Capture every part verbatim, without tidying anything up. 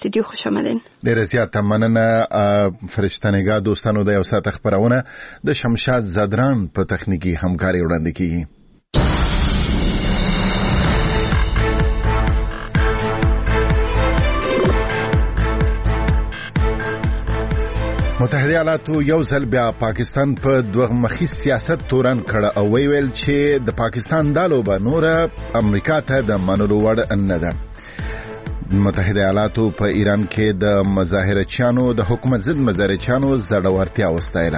استودیو خوش آمدین. ډیره زیاته مننه فرشتنګا دوستانو. د یو ساعت خبرونه د شمشاد زادران په تخنیکی همکاري وړاندې کیږي. متحده ایالاتو یو ځل بیا پاکستان په دوه مخی سیاست تورن کړ او ویل چې د پاکستان دالو به نور امریکا ته د منلو وړ نه ده. متحده ایالاتو په ایران کې د مظاهرچیانو د حکومت ضد مظاهرچیانو زړورتیا وستایله.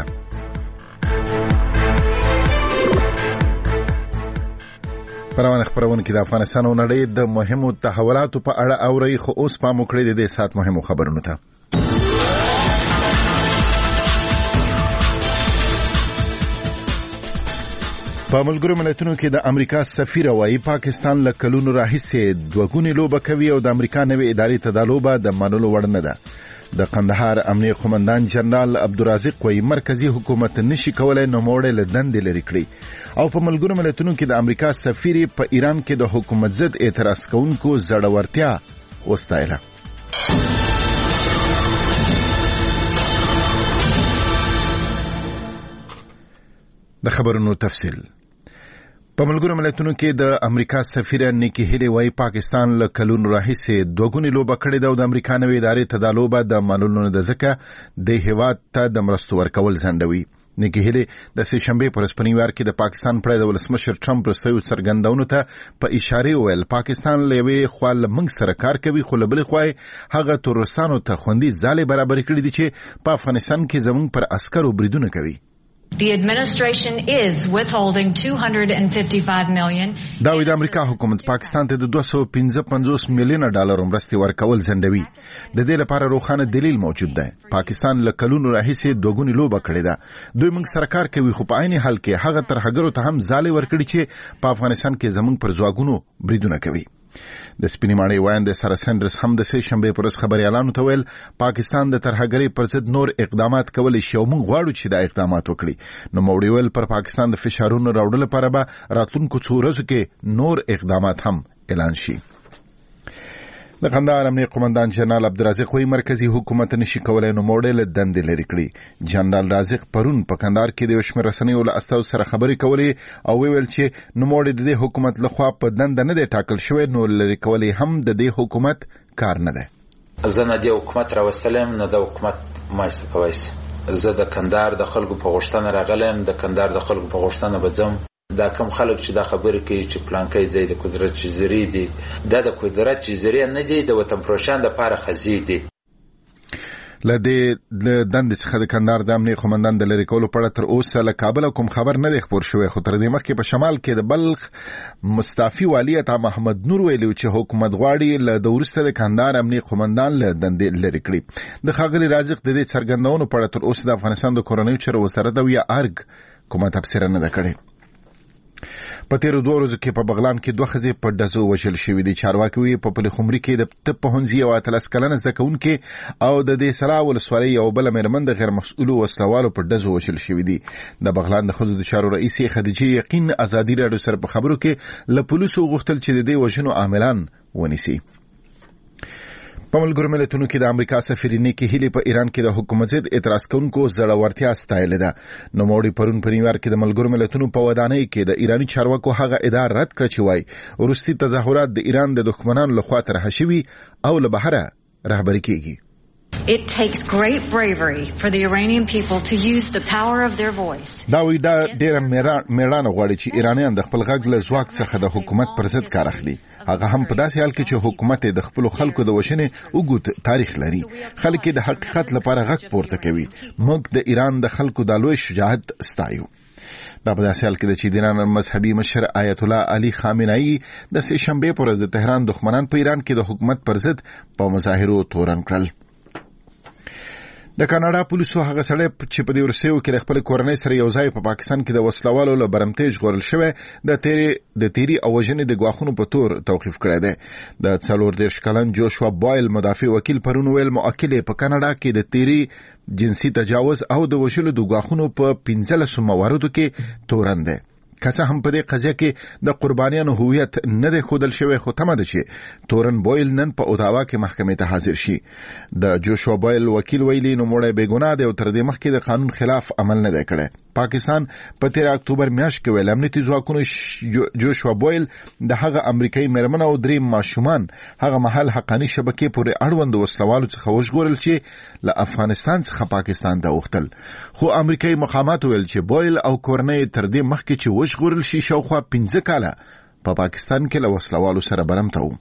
پروان خبرونه کې د افغانستان او نړۍ د مهمو تحولاتو په اړه اوري، خو اوس پام وکړئ د دې سات مهمو خبرونو ته. په ملګرو ملتونو کې د امریکا سفیر وايي پاکستان له کلونو راهیسې دوګونی لوبه کوي او د امریکا نوې ادارې ته دا لوبه د منلو وړ نه ده. د قندهار امنیه قومندان جنرال عبدالرازق وايي مرکزی حکومت نشي کولای نوموړی له دندې لرې کړي او په ملګرو ملتونو کې د امریکا سفیر په ایران کې د حکومت ضد اعتراض کوونکو زړورتیا وستایله. د خبرونو تفصیل. په ملګرو ملتونو کې د امریکا سفیر نیکی هیلی وايي پاکستان له کلونو راهیسې دوګونی لوبه کړې ده او د امریکا نوې ادارې ته دا لوبه د منلو نه ده، ځکه د هیواد ته د مرستو ورکول ځنډوي. نیکی هیلی د سه شنبې پر سپنیوار کې د پاکستان پر د ولسمشر ټرمپ رسېدو څرګندونو ته په اشاره ویل پاکستان له یوې خوا له موږ سره کار کوي، خو له بلې خوا هغه تورستانو ته خوندي ځالې برابرې کړې دي چې په افغانستان کې زموږ پر عسکرو بریدونه کوي. The administration is withholding two hundred fifty-five million. دا وی د امریکا حکومت پاکستان ته د دوه سوه پنځه پنځوس میلیونه ډالر مرستې ورکول ځنډوي. د دې لپاره روښانه دلیل موجود دی. پاکستان له کلونو راهیسې دوګونی لوبه کړې ده. دوی موږ سره کار کوي، خو په عین حال کې هغه ترهګرو ته هم ځالې ورکړي چې په افغانستان کې زموږ پر ځواکونو بریدونه کوي. د سپینې ماڼۍ وایند سره سندرز هم د سه شنبې پر ورځ خبريالانو ته ویل پاکستان د ترهګرۍ پر ضد نور اقدامات کولی شي او موږ غواړو چې دا اقدامات وکړي. نو موړي ویل پر پاکستان د فشارونو راوړلو لپاره به راتلونکو څو ورځو کې نور اقدامات هم اعلان شي. د قندهار امنیه قومندان جنرال عبدالرازق وايي مرکزی حکومت نشي کولای نوموړی له دندې لرې کړي. جنرال رازق پرون په قندهار کې د یو شمېر رسنیو له استازو سره خبرې کولې او ویل چې نوموړی د دې حکومت لخوا په دنده نه دی ټاکل شوی، نو لرې کولی هم د دې حکومت کار نه دی. زه نه د حکومت راوستلم نه د حکومت مایسته کوی سي. زه د قندهار د خلکو په غوښتنه راغلم، د قندهار د خلکو په غوښتنه به ځم. دا کوم خلک چې دا خبرې کوي چې پلانکۍ ځای د قدرت جزیرې دي، دا د قدرت جزیرې نه دي، د وطن پروشان دپاره خزي دي. له دې دندې څخه د قندهار د امنیه قومندان د لرې کولو په اړه تر اوسه له کابل کوم خبر نه دی خپور شوی، خو تر دې مخکې په شمال کې د بلخ مستعفي والي عطا محمد نور ویلي چې حکومت غواړي له د وروسته د قندهار امنیه قومندان له دندې لرې کړي. د ښاغلي رازق د دې څرګندونو په اړه تر اوسه د افغانستان د کورنیو چارو وزارت او یا ارګ کومه تبصره نه ده کړې. په تیرو دوه ورځو کې په بغلان کې دوه ښځې په ډزو وژل شوې دي. چارواکي وایي په پلخمري کې د طب پوهنځي یوه اتلس کلنه زده کوونکې او د دې سلا ولسوالۍ یوه بله مېرمن د غیر مسؤلو وسلوالو په ډزو وژل شوې دي. د بغلان د ښځو د چارو رئیسې خدیجې یقین ازادي راډیو سره په خبرو کې له پولیسو غوښتل چې د دې وژنو عاملان ونیسي. په ملګرو ملتونو کې د امریکا سفیر نیکی هیلی په ایران کې د حکومت ضد اعتراض کوونکو زړورتیا ستایلې ده. نوموړي پرون په نیویارک کې د ملګرو ملتونو په ودانۍ کې د ایراني چارواکو هغه ادعا رد کړه چې وایي وروستي تظاهرات د ایران د دښمنانو لخوا طرحه شوي او له بهره رهبري کیږي. It takes great bravery for the Iranian people to use the power of their voice. دا وی دا ډېر میړانه غواړي چې ایرانیان د خپل غږ له ځواک څخه د حکومت پر ضد کار اخلي. هغه هم په داسې حال کې چې حکومت د خپل خلکو د وژنې اوږد تاریخ لري. خلک د حقیقت لپاره غږ پورته کوي. موږ د ایران د خلکو د لوی شجاعت ستایو. دا په داسې حال کې چې د ایران مذهبي مشر آیت الله علي خامنه‌ای د سه شنبې پر ورځ د تهران دښمنان په ایران کې د حکومت پر ضد په مظاهرو تورن کړل. د کاناډا پولیسو هغه سړی چې په دې ورسېو کې د خپل کورنۍ سره یو ځای په پاکستان کې د وسلوالو له برمتۍ ژغورل شوی د تیری د تیری او وژنې د ګواښونو په تور توقیف کړی دی. د څلور دېرش کلن جوشوا بایل مدافع وکیل پرون ویل موکل په کاناډا کې د تیری جنسي تجاوز او د وژلو د ګواښونو په پنځلسو مواردو کې تورن دی. که څه هم په دې قضیه کې د قربانیانو هویت نه دی ښودل شوی، خو تمه ده چې تورن بویل نن په اوتاوا کې محکمې ته حاضر شي. د جوشوا بویل وکیل ویلي نوموړی بېګناه دی او تر دې مخکې د قانون خلاف عمل نه دی کړی. پاکستان په تیر اکتوبر میاشت کې ویل امنیتي ځواکونو جوشوا بویل د هغه امریکایي مېرمن او درې ماشومان هغه مهال حقاني شبکې پورې اړوند وسلوالو څخه وژغورل چې له افغانستان څخه پاکستان ته وختل. خو امریکایي مقامات ویل چې بویل او کورنۍ تر دې مخکې چې وژغورل شي شاوخوا پنځه کاله په پاکستان کې له وسلوالو سره برمته وو.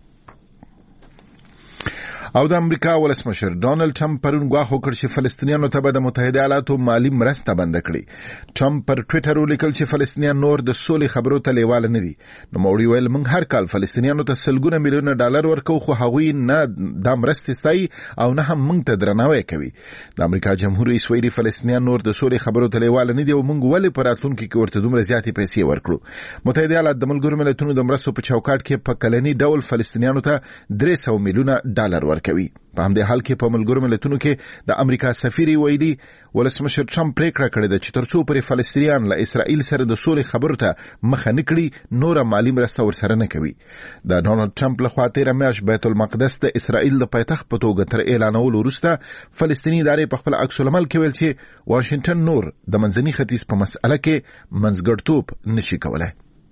او د امریکا ولسمشر ډونالد ټرمپ پرون ګواښ وکړ چې فلسطینیانو ته به د متحده ایالاتو مالی مرسته بند کړي. ټرمپ پر ټویټر ولیکل چې فلسطینیان نور د سولې خبرو ته لیواله نه دي. نوموړي ویل موږ هر کال فلسطینیانو ته سلګونه میلیونه ډالر ورکوو، خو هغوی نه دا مرستې ستایي او نه هم موږ ته درناوی کوي. د امریکا جمهور رئیس ویلي فلسطینیان نور د سولې خبرو ته لیواله نه دي او موږ ولې په راتلونکي کې ورته دومره زیاتې پیسې ورکړو. متحده ایالات د ملګرو ملتونو د مرستو په چوکاټ کې په کلني ډول فلسطینیانو ته درې سوه میلیونه ډالر ورکوي. په همدې حال کې په ملګرو ملتونو کې د امریکا سفیر ویلي ولسمشر ټرمپ پریکړه کړې ده چې ترڅو پرې فلسطینیان له اسرائیل سره د سولې خبرو ته مخه نه کړي نوره مالي مرسته ورسره نه کوي. د ډونالد ټرمپ لخوا تېره میاشت بیت المقدس د اسرائیل د پایتخت په توګه تر اعلانولو وروسته فلسطیني ادارې په خپل عکس العمل کې ویل چې واشنګټن نور د منځني ختیځ په مسأله کې منځګړیتوب نشي کولای.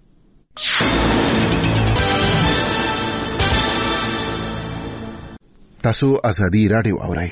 تاسو ازادي رادیو اورئ.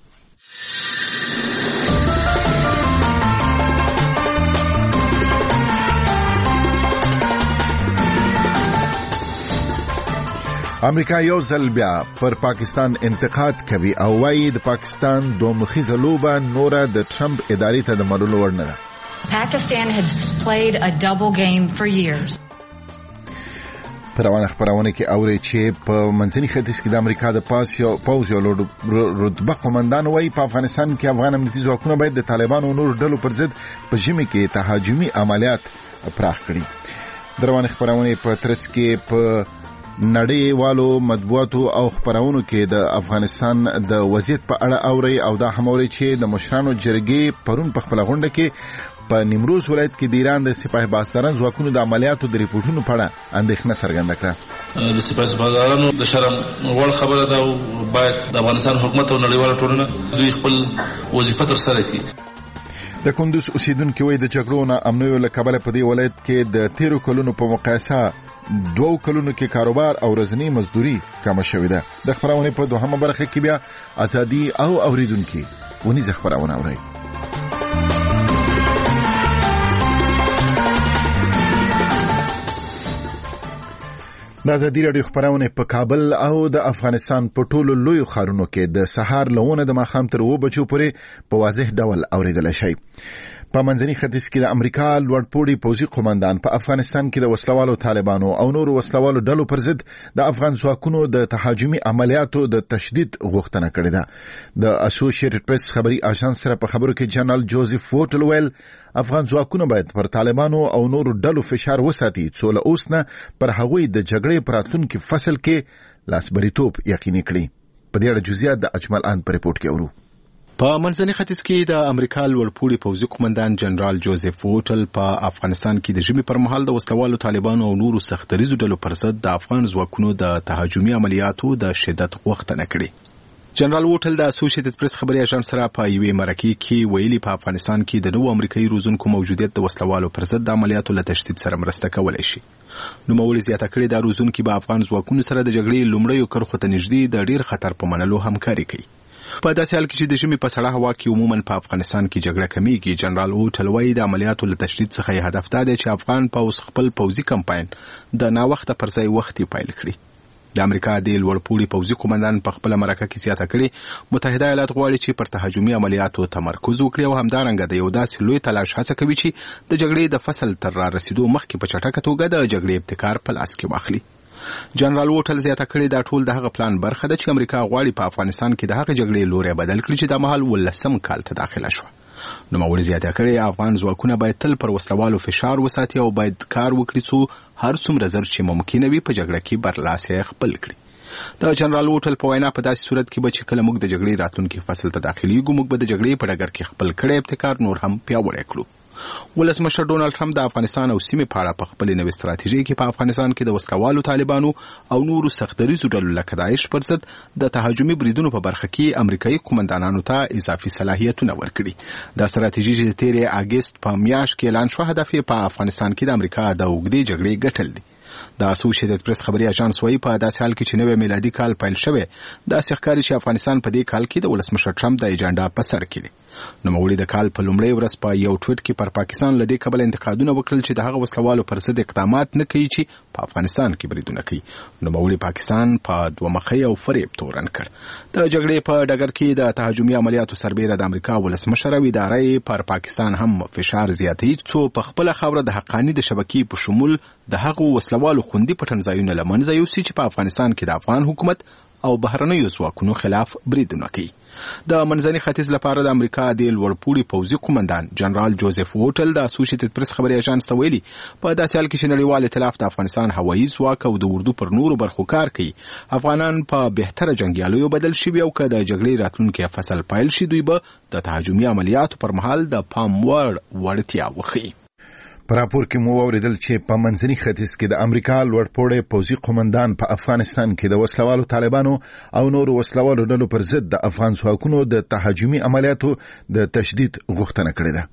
امریکا یو ځل بیا پر پاکستان انتقاد کوي او وايي د پاکستان دومخیزه لوبه نوره د ټرمپ ادارې ته د منلو وړ نه ده. Pakistan has played a double game for years. په روانه خبرونه کې اوري چې په منځني ختیځ کې د امریکا د پاس یو پوز یو رتبه قومندان وایي په افغانستان کې افغان امنیتي ځواکونه باید د طالبانو او نورو ډلو پر ضد په ژمي کې تهاجمي عملیات پراخ کړي. د روانه خبرونه په ترڅ کې په نړیوالو مطبوعاتو او خبرونو کې د افغانستان د وضعیت په اړه اوري او دا هم اوري چې د مشرانو جرګې پرون په خپل غونډه کې په نیمروز ولایت کې د ایران د سپاه بازداران ځواکونو د عملیاتو د ریپورتونو په اړه اندېښنه څرګنده کړه. د سپاه بازدارانو د شرم وړ خبره ده او باید د افغانستان حکومت او نړیواله ټولنه دوی خپل وظیفه ترسره کړي. د کندوز اوسیدونکو وایي د جګړو نه امنیو له کبله په دې ولایت کې د تیرو کلونو په مقایسه دوو کلونو کې کاروبار او ورځنی مزدوري کمه شوې ده. د خبرونه په دوهمه برخه کې بیا ازادي او اوریدونکو ونیزه خبرونه اوري. د ازادي رادیو خبرونه په کابل او د افغانستان په ټولو لوی ښارونو کې د سهار لونه د ماښام تر اوه بجو پورې په واضح ډول اوریدل شي. په منځني ختیځ کې د امریکا لوړپوړي پوځي قومندان په افغانستان کې د وسلوالو طالبانو او نورو وسلوالو ډلو پر ضد د افغان ځواکونو د تهاجمي عملیاتو د تشدید غوښتنه کړې ده. د اسوسییټډ پریس خبري اژانس سره په خبرو کې جنرال جوزف ووټل ویل افغان ځواکونه باید پر طالبانو او نورو ډلو فشار وساتي څو له اوس نه پر هغوی د جګړې په راتلونکي فصل کې لاسبریتوب یقیني کړي. په دې اړه جزئیات د اجمل ان په ریپورت کې اورو. په منځني ختیځ کې د امریکا لوړپوړي پوځي قومندان جنرال جوزف ووټل په افغانستان کې د ژمي پر مهال د وسلوالو طالبانو او نورو سختریزو ډلو پر ضد د افغان ځواکونو د تهاجمي عملیاتو د شدت غوښتنه کړې. جنرال ووټل د اسوسییټډ پریس خبري اژانس سره په یوې مرکې کې ویلي په افغانستان کې د نوو امریکایي روزونکو موجودیت د وسلوالو پر ضد د عملیاتو له تشدید سره مرسته کولای شي. نوموړي زیاته کړې د روزونکو به افغان ځواکونو سره د جګړې لومړیو کرښو ته نږدې د ډیر خطر په منلو همکاري کوي. په داسې حال کې چې د ژمي په سړه هوا کې عموما په افغانستان کې جګړه کمیږي، جنرال ووټل وایي د عملیاتو له تشدید څخه یې هدف دا دی چې افغان پوځ خپل پوځي کمپاین د ناوخته پر ځای وختي پیل کړي. د امریکا د لوړپوړي پوځي قومندان په خپل مرکه کې زیاته کړې متحده ایالات غواړي چې پر تهاجمي عملیاتو تمرکز وکړي او همدارنګه د یو داسې لوی تلاش هڅه کوي چې د جګړې د فصل تر را رسیدو مخکې په چټکه توګه د جګړې ابتکار په لاس کې واخلي. جنرال ووټل زیاته کړې دا ټول د هغه پلان برخه ده چې امریکا غواړي په افغانستان کې د هغه جګړې لوري بدل کړي چې د مهال ولسم کال ته داخله شو. نوموړي زیاته کړې افغان ځواکونه باید تل پر وسلوالو فشار وساتي او باید کار وکړي څو هر څومره زر چې ممکن وي په جګړه کې برلاسي خپل کړي. د جنرال ووټل په وینا په داسې صورت کې به چې کله موږ د جګړې راتلونکي فصل ته داخليږو موږ به د جګړې په ډګر کې خپل کړی ابتکار نور هم پیاوړی کړو. ولسمشر ډونالد ټرمپ د افغانستان او سیمې په اړه په خپلې نوې ستراتیژۍ کې په افغانستان کې د وسلوالو طالبانو او نورو سختدریزو ډلو لکه داعش پر ضد د تهاجمي بریدونو په برخه کې امریکایي قومندانانو ته اضافي صلاحیتونه ورکړي. دا ستراتیژي چې د تیرې اګست په میاشت کې اعلان شوه هدف یې په افغانستان کې د امریکا د اوږدې جګړې ګټل دي. د اسوسییټډ پریس خبري اژانس وايي په داسې حال کې چې نوې میلادي کال پیل شوی داسې ښکاري چې افغانستان په دې کال کې د ولسمشر ټرمپ د ایجنډا په سر کې دی. نوموړي د کال په لومړۍ ورځ په یو ټویټ کې پر پاکستان له دې کبله انتقادونه وکړل چې د هغه وسلوالو پر ضد اقدامات نه کوي چې په افغانستان کې بریدونه کوي. نوموړي پاکستان په دوه مخی او فریب تورن کړ. د جګړې په ډګر کې د تهاجمي عملیاتو سربیره د امریکا ولسمشر او ادارې پر پاکستان هم فشار زیاتوي څو په خپل خاوره د حقاني د شبکې په شمول د هغو وسلوالو خوندي پټنځایونه له منځه یوسي چې په افغانستان کې د افغان حکومت او بهرنیو ځواکونو خلاف بریدونه کوي. د منځني ختیځ لپاره د امریکا د لوړپوړي پوځي قومندان جنرال جوزف ووټل د اسوسییټډ پریس خبري اژانس ته ویلي په داسې حال کې چې نړیوال ائتلاف د افغانستان هوایي ځواک او د اردو پر نورو برخو کار کوي افغانان په بهتره جنګیالیو بدل شوي او که د جګړې راتلونکي فصل پیل شي دوی به د تهاجمي عملیاتو پر مهال د پام وړ وړتیا وښیي. په راپور کې مو واوریدل چې په منځني ختیځ کې د امریکا لوړپوړی پوځي قومندان په افغانستان کې د وسلوالو طالبانو او نورو وسلوالو ډلو پر ضد د افغان ځواکونو د تهاجمي عملیاتو د تشدید غوښتنه کړې ده.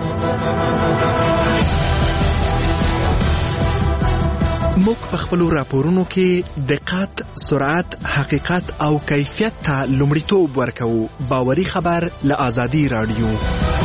موږ په خپلو راپورونو کې دقت، سرعت، حقیقت او کیفیت ته لومړیتوب ورکوو. باوري خبر له آزادي رادیو.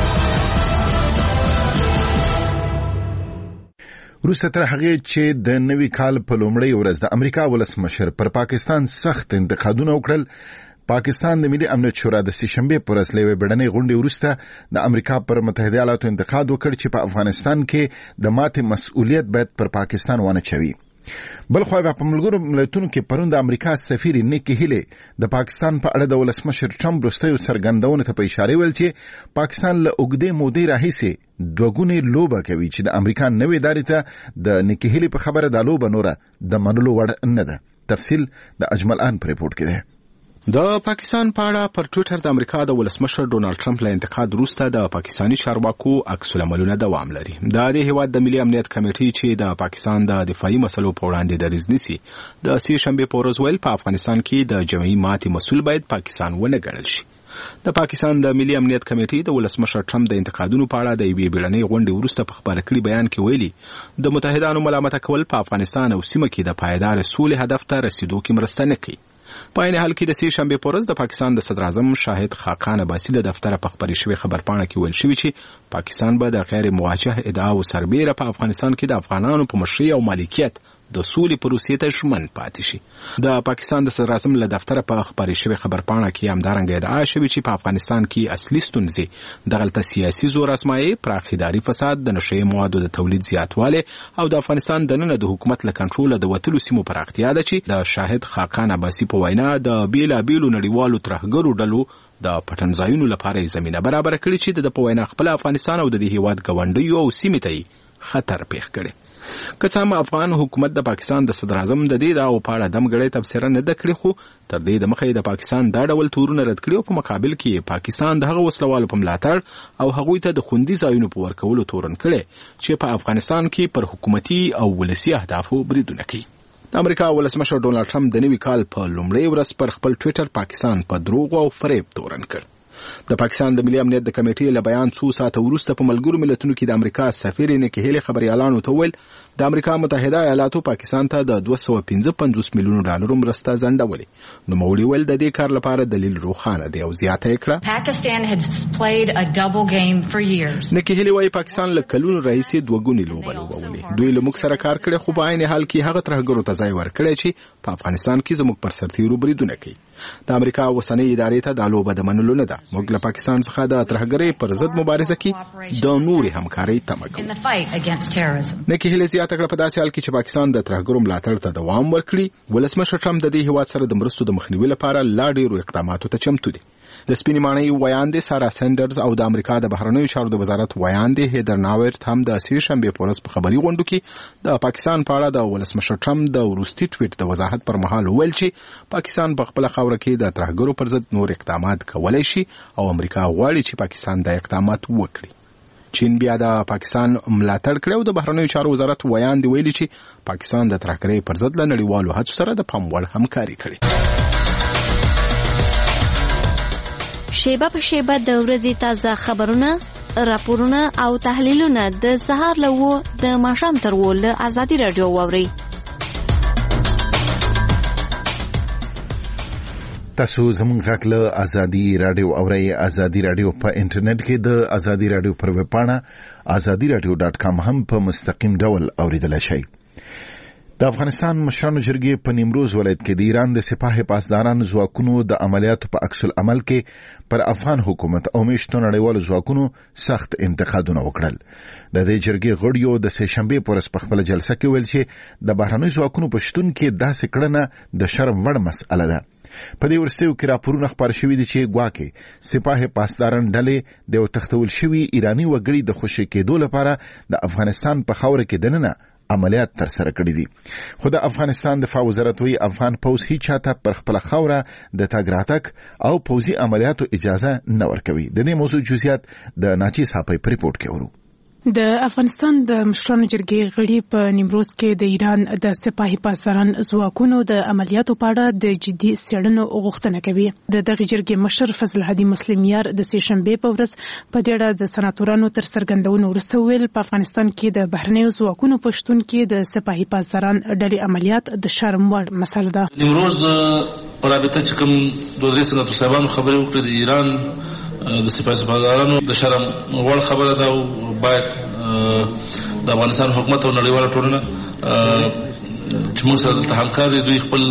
وروسته تر هغې چې د نوي کال په لومړۍ ورځ د امریکا ولسمشر پر پاکستان سخت انتقادونه وکړل، پاکستان د ملي امنیت شورا د سې شنبې په ورځ له یوې بیړنۍ غونډې وروسته د امریکا پر متحده ایالاتو انتقاد وکړ چې په افغانستان کې د ماتې مسؤلیت باید پر پاکستان ونه چوي. بل خو په ملګرو ملتونو کې پرون د امریکا سفیر نیکی هیلی د پاکستان په اړه د ولسمشر ټرمپ وروستیو څرګندونو ته په اشاره ویل چې پاکستان له اوږدې مودې راهیسې دوه ګونې لوبه کوي چې د امریکا نوې ادارې ته د نیکی هیلی په خبره دا لوبه نوره د منلو وړ نه ده. تفصیل د اجمل آن پر ریپورت کې ده. د پاکستان په اړه پر ټویټر د امریکا د ولسمشر ډونالد ټرمپ له انتقاد وروسته د پاکستاني چارواکو عکس العملونه دوام لري. د دې هیواد د ملي امنیت کمیټې چې د پاکستان د دفاعي مسلو په وړاندې دریځ نیسي د سې شنبې په ورځ ویل په افغانستان کې د جمعي ماتې مسؤل باید پاکستان ونه ګڼل شي. د پاکستان د ملي امنیت کمیټې د ولسمشر ټرمپ د انتقادونو په اړه د یوې بیړنۍ غونډې وروسته په خبره کړي بیان کې ویلي د متحدانو ملامته کول په افغانستان او سیمه کې د پایدار سولې هدف ته رسیدو کې مرسته نه کوي. په عین حال کې د سې شنبې په ورځ د پاکستان د صدر اعظم شاهد خاقان عباسي له دفتره په خبري شوې خبرپاڼه کې ویل شوی چې پاکستان به د غیر مواجه ادعاو سربیره په افغانستان کې د افغانانو په مشرۍ او مالکیت د سولې پروسې ته ژمن پاتې شي. د پاکستان د صدر اعظم له دفتره په خبري شوې خبرپاڼه کې همدارنګه ادعا شوې چې په افغانستان کې اصلي ستونزې دغلته سیاسي زور ازمایي، پراخ اداري فساد، د نشه یي موادو د تولید زیاتوالی او د افغانستان دننه د حکومت له کنټروله د وتلو سیمو پراختیا ده چې د شاهد خاقان عباسي په وینا د بیلابیلو نړیوالو ترهګرو ډلو د پټنځایونو لپاره زمینه برابر کړي چې د په وینا خپل افغانستان او د دې هیواد ګاونډیو او سیمې ته خطر پیښ کړي. که څه هم افغان حکومت د پاکستان د صدر اعظم د دې دعوو په اړه دمګړی تبصره نه ده کړې، خو تر دې دمخه د پاکستان دا ډول تورونه رد کړي او په مقابل کې پاکستان د هغه وسلوالو په ملاتړ او هغوی ته د خوندي ځایونو په ورکولو تورن کړي چې په افغانستان کې پر حکومتي او ولسي اهدافو بریدونه کوي. د امریکا ولسمشر ډونالد ټرمپ د نوي کال په لومړۍ ورځ پر خپل ټویټر پاکستان په دروغ او فریب تورن کړ. د پاکستان د ملي امنیت د کمیټې له بیان څو ساعته وروسته په ملګرو ملتونو کې د امریکا سفیر نیکی هیلی خبريالانو ته ویل د امریکا متحده ایالاتو پاکستان ته د دوه سوه پنځه پنځوس میلیونو ډالرو مرسته ځنډولې. نوموړي ویل د دې کار لپاره دلیل روښانه دی او زیاته یې کړه Pakistan has played a double game for years. نیکی هیلی وايي پاکستان له کلونو راهیسې دوه ګونې لوبه لوبولې. دوی له موږ سره کار کړی خو په عین حال کې هغه ترهګرو ته ځای ورکړی چې په افغانستان کې زموږ پر سرتیرو بریدونه کوي. د امریکا اوسنۍ ادارې ته دا لوبه د منلو نه ده. موږ له پاکستان څخه د ترهګرۍ پر ضد مبارزه کې د نورې همکارۍ تمه کوو. نیکی هیلی زیاته کړه په داسې حال کې چې پاکستان د ترهګرو ملاتړ ته دوام ورکړي ولسمشر ټرمپ د دې هیواد سره د مرستو د مخنیوي لپاره لا ډېرو اقداماتو ته چمتو دی. د سپینې ماڼۍ ویاندې سارا سینډرز او د امریکا د بهرنیو چارو د وزارت ویاندې هیدر ناورت هم د سې شنبې په ورځ په خبري غونډو کې د پاکستان په اړه د ولسمشر ټرمپ د وروستي ټویټ د وضاحت پر مهال ویل چې پاکستان په خپل خاوره کې د ترهګرو پر ضد نور اقدامات کولای شي او امریکا غواړي چې پاکستان د اقدامات وکړي. چین بیا د پاکستان ملاتړ کړی او د بهرنیو چارو وزارت ویاند ویلي چې پاکستان د ترهګرۍ پر ضد له نړیوالو هڅو سره د پام وړ همکاري کړې. شیبه په شیبه د ورځې تازه خبرونه، راپورونه او تحلیلونه د سهار له وو د ماښام تر وو له ازادي راډیو واورئ. تاسو زموږ غږ له ازادي راډیو اورئ. ازادي راډیو په انټرنیټ کې د ازادي راډیو پر ویب پاڼه ازادي راډیو ډاټ کام هم په مستقیم ډول اوریدلای شئ. د افغانستان مشرانو جرګې په نیمروز ولایت کې د ایران د سپاه پاسداران ځواکونو د عملیاتو په عکس العمل کې پر افغان حکومت او میشتو نړیوالو ځواکونو سخت انتقادونه وکړل. د دې جرګې غړیو د سه شنبې په ورځ په خپله جلسه کې ویل چې د بهرنیو ځواکونو په شتون کې داسې کړنه د شرم وړ مسئله ده. په دې وروستیو کې راپورونه خپاره شوي دي چې ګواکې سپاه پاسداران ډلې د یو تښتول شوي ایراني وګړي د خوشي کېدو لپاره د افغانستان په خاوره کې دننه عملیات تر سره کړی دي. خو د افغانستان دفاع وزارت وی افغان پوځ هیڅ چاته پر خپل خوره د تګ راتګ او پوځي عملیاتو اجازه نه ورکوي. د دې موضوع جزئیات د ناچي صاحب په ریپورت کې ورو. د افغانستان د مشرانو جرګې غړي په نیمروز کې د ایران د سپاهي پاسداران ځواکونو د عملیاتو په اړه د جدي څېړنو غوښتنه کوي. د دغه جرګې مشر فضل هادي مسلمیار د سه شنبې په ورځ په دې اړه د سناتورانو تر څرګندونو وروسته ویل په افغانستان کې د بهرنیو ځواکونو په شتون کې د سپاهي پاسداران ډلې عملیات د شرم وړ مسله ده. نیمروز په رابطه چې کوم دوه درې سناتور صاحبانو خبرې وکړې د ایران د سپاه پاسدارانو د شرم وړ خبره ده او باید د افغانستان حکومت او نړیواله ټولنه چې موږ سره دلته همکار دي دوی خپل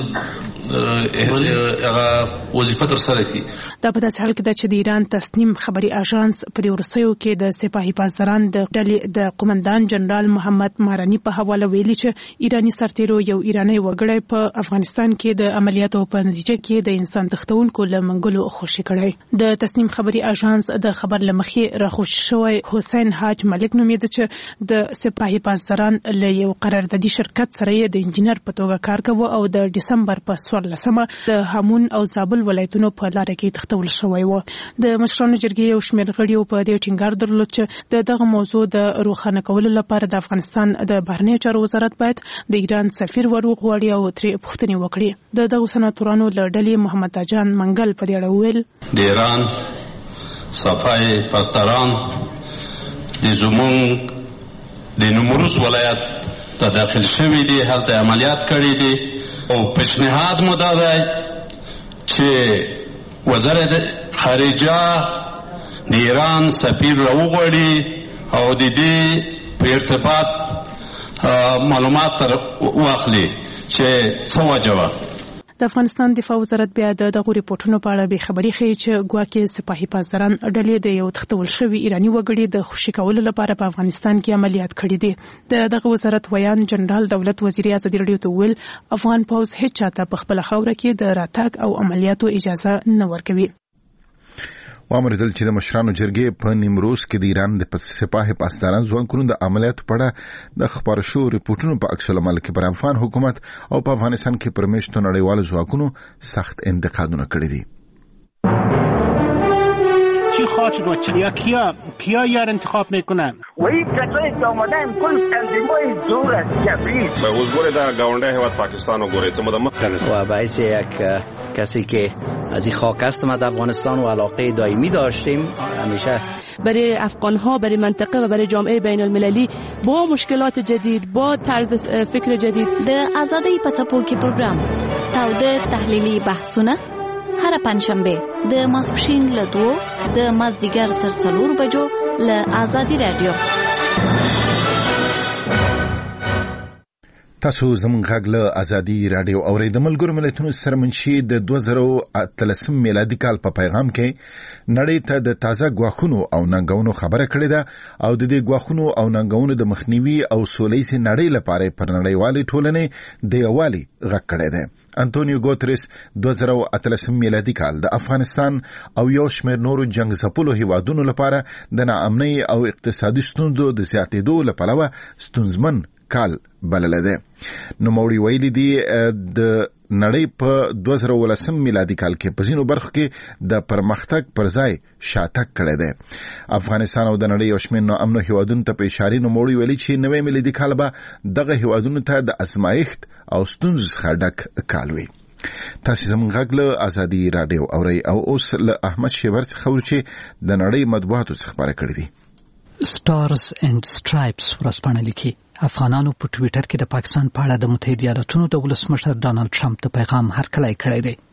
هغه وظیفه تر سره کړي. دا په داسې حال کې ده چې د ایران تصنیم خبري اژانس په دې وروستیو کې د سپاهي پاسداران د ډلې د قومندان جنرال محمد مارانی په حواله ویلي چې ایرانی سرتیرو یو ایرانی وګړی په افغانستان کې د عملیاتو په نتیجه کې د انسان تښتونکو له منګلو خوشي کړی. د تصنیم خبري اژانس د خبر لمخې راخوش شوی حسین حاج ملک نومېده چې د سپاهي پاسداران له یو قراردادي شرکت سره د انجینر په توګه کار کوي او د ډسمبر په لسمه د هامون او زابل ولایتونو په لاره کې تښتول شوی و. د مشرانو جرګې یو شمېر غړیو په دې ټینګار درلود چې د دغه موضوع د روښانه کولو لپاره د افغانستان د بهرنیو چارو وزارت باید د ایران سفیر ور وغواړي او ترې پوښتنې وکړي. د دغو سناتورانو له ډلې محمد جان منګل په دې اړه وویل د ایران صفای پاسداران د زمونږ د نیمروز ولایت ته داخل شوي دي، هلته عملیات کړي دي او پیشنهاد مو دا دی چې وزارت خارجه د ایران سفیر راوغواړي او د دې په ارتباط معلومات تر واخلي چې څه وجه وه. د افغانستان دفاع وزارت بیا د دغو ریپورټونو په اړه بې خبري ښیي چې ګواکې سپاهي پاسداران ډلې د یو تښتول شوي ایراني وګړي د خوشي کولو لپاره په افغانستان کې عملیات کړي دي. د دغه وزارت ویان جنرال دولت وزیر ازادي راډیو ته ویل افغان پوځ هیڅ چاته په خپله خاوره کې د راتګ او عملیاتو اجازه نه ورکوي. وامریدل چې د مشرانو جرګې په نیمروز کې د ایران د سپاه پاسداران ځواکونو د عملیاتو په اړه د خبرو شو ریپورتونو په عکس العمل کې پر افغان حکومت او په افغانستان کې پر میشتو نړیوالو ځواکونو سخت انتقادونه کړي دي. چی خواهد و چی کیا کیا یار انتخاب میکنن و این کسایی که آمدن کل تنظیمای دور از جبریل به حضور در گاونده هیواد پاکستان و گوریت مدمت و باعث یک کسی که از این خاک است ما در افغانستان و علاقه دائمی داشتیم همیشه برای افغان ها، برای منطقه و برای جامعه بین المللی با مشکلات جدید، با طرز فکر جدید. د آزادی په څپو کې پروګرام تاوده تحلیلي بحثونه هر پنځشنبه د ماسپښین له دوه د مازدیګر تر څلور بجو له آزادي رادیو. تاسو زموږ غږ له آزادي رادیو اورئ. د ملګرو ملتونو سره منشي د دوه زره اتلسم میلادي کال په پیغام کې نړۍ ته د تازه ګواښونو او ننګونو خبره کړې ده او د دې ګواښونو او ننګونو د مخنیوي او سولهییزې نړۍ لپاره پر نړیوالې ټولنې د یووالي غږ کړی دی. انټونیو ګوتریس دوه زره اتلسم میلادي کال د افغانستان او یو شمېر نورو جنګ ځپلو هیوادونو لپاره د ناامنۍ او اقتصادي ستونزو د زیاتېدو له پلوه ستونزمن کال بلل ده. نو موري ویلي دي د نړۍ په دوه زره ولسم میلادي کال کې په ځینو برخو کې د پرمختګ پر ځای شاتګ کړی دی. افغانستان او د نړۍ یو شمېر ناامنو هیوادونو ته په اشارې نوموړي ویلي چې نوی میلادي کال به دغه هیوادونو ته د ازمایښت او ستونزو څخه ډک کال وي. تاسو زموږ غږ له ازادي راډیو اورئ او اوس له احمد شیبر څخه اورو چې د نړۍ مطبوعاتو څخه خبره کړې دي. سټارز اینڈ سټرایپس ورځپاڼه لیکي افغانانو په ټویټر کې د پاکستان په اړه د متحده ایالاتونو د ولسمشر ډانلډ ټرمپ د پیغام هرکلی کړی دی.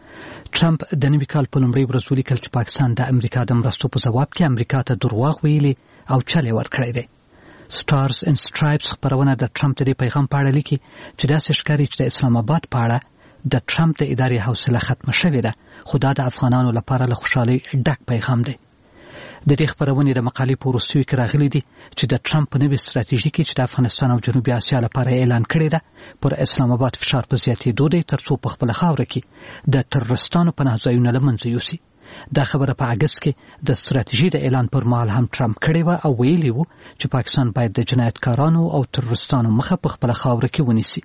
ټرمپ د نوي کال په لومړۍ ورځ ولیکل چې پاکستان د امریکا د مرستو په ځواب کې امریکا ته درواغ ویلي او چل یې ورکړی دی. سټارز اینډ سټرایپس خپرونه د ټرمپ د پیغام په اړه لیکي چې داسې ښکاري چې د اسلام آباد په اړه د ټرمپ د ادارې حوصله ختمه شوې ده، خو دا د افغانانو لپاره له خوشحالۍ ډک پیغام دی. د دې خبرونې د مقالې په وروستیو کې راغلي دي چې د ټرمپ په نوې ستراتیژي کې چې د افغانستان او جنوبي اسیا لپاره اعلان کړی ده پر اسلام آباد فشار په زیاتېدو دی ترڅو په خپله خاوره کې د ترورستانو پناه ځایونه له منځه یوسي. دا خبره په اګست کې د ستراتیژي د اعلان پر مهال هم ټرمپ کړې وه او ویلي وو چې پاکستان باید د جنایتکارانو او ترورستانو مخه په خپله خاوره کې ونیسي.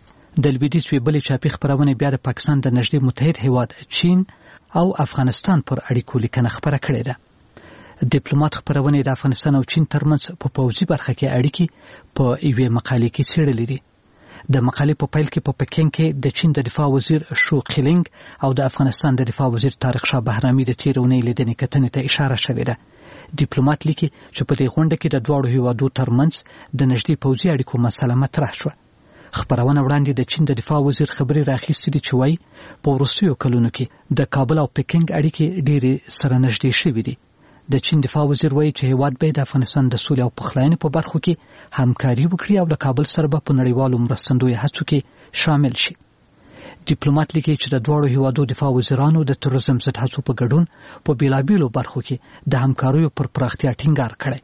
د لویدیځ یوې بلې چاپي خپرونې بیا د پاکستان د نږدې متحد هیواد چین او افغانستان پر اړیکو لیکنه خپره کړې ده. ډیپلوماټ خپرونې د افغانستان او چین ترمنځ په پوځي برخه کې اړیکې په یوې مقالې کې څېړلې دي. د مقالې په پیل کې په پکین کې د چین د دفاع وزیر شو خیلینګ او د افغانستان د دفاع وزیر طارق شاه بهرامي د تېرې اونۍ لیدنې کتنې ته اشاره شوې ده. ډیپلوماټ لیکي چې په دې غونډه کې د دواړو هیوادو ترمنځ د نږدې پوځي اړیکو مسله مطرح شوه. خبرونه وړاندې د چین د دفاع وزیر خبرې راخیستې دي چې وایي په وروستیو کلونو کې د کابل او پکینګ اړیکې ډېرې سره نږدې شوې دي. د چین دفاع وزیر وایي چې هیواد به د افغانستان د سولې او پخلاینې په برخو کې همکاري وکړي او له کابل سره به په نړیوالو مرستندویو هڅو کې شامل شي. ډیپلوماټ لیکي چې د دواړو هیوادو دفاع وزیرانو د تروریزم ضد هڅو په ګډون په بیلابیلو برخو کې د همکاریو پر پراختیا ټینګار کړی.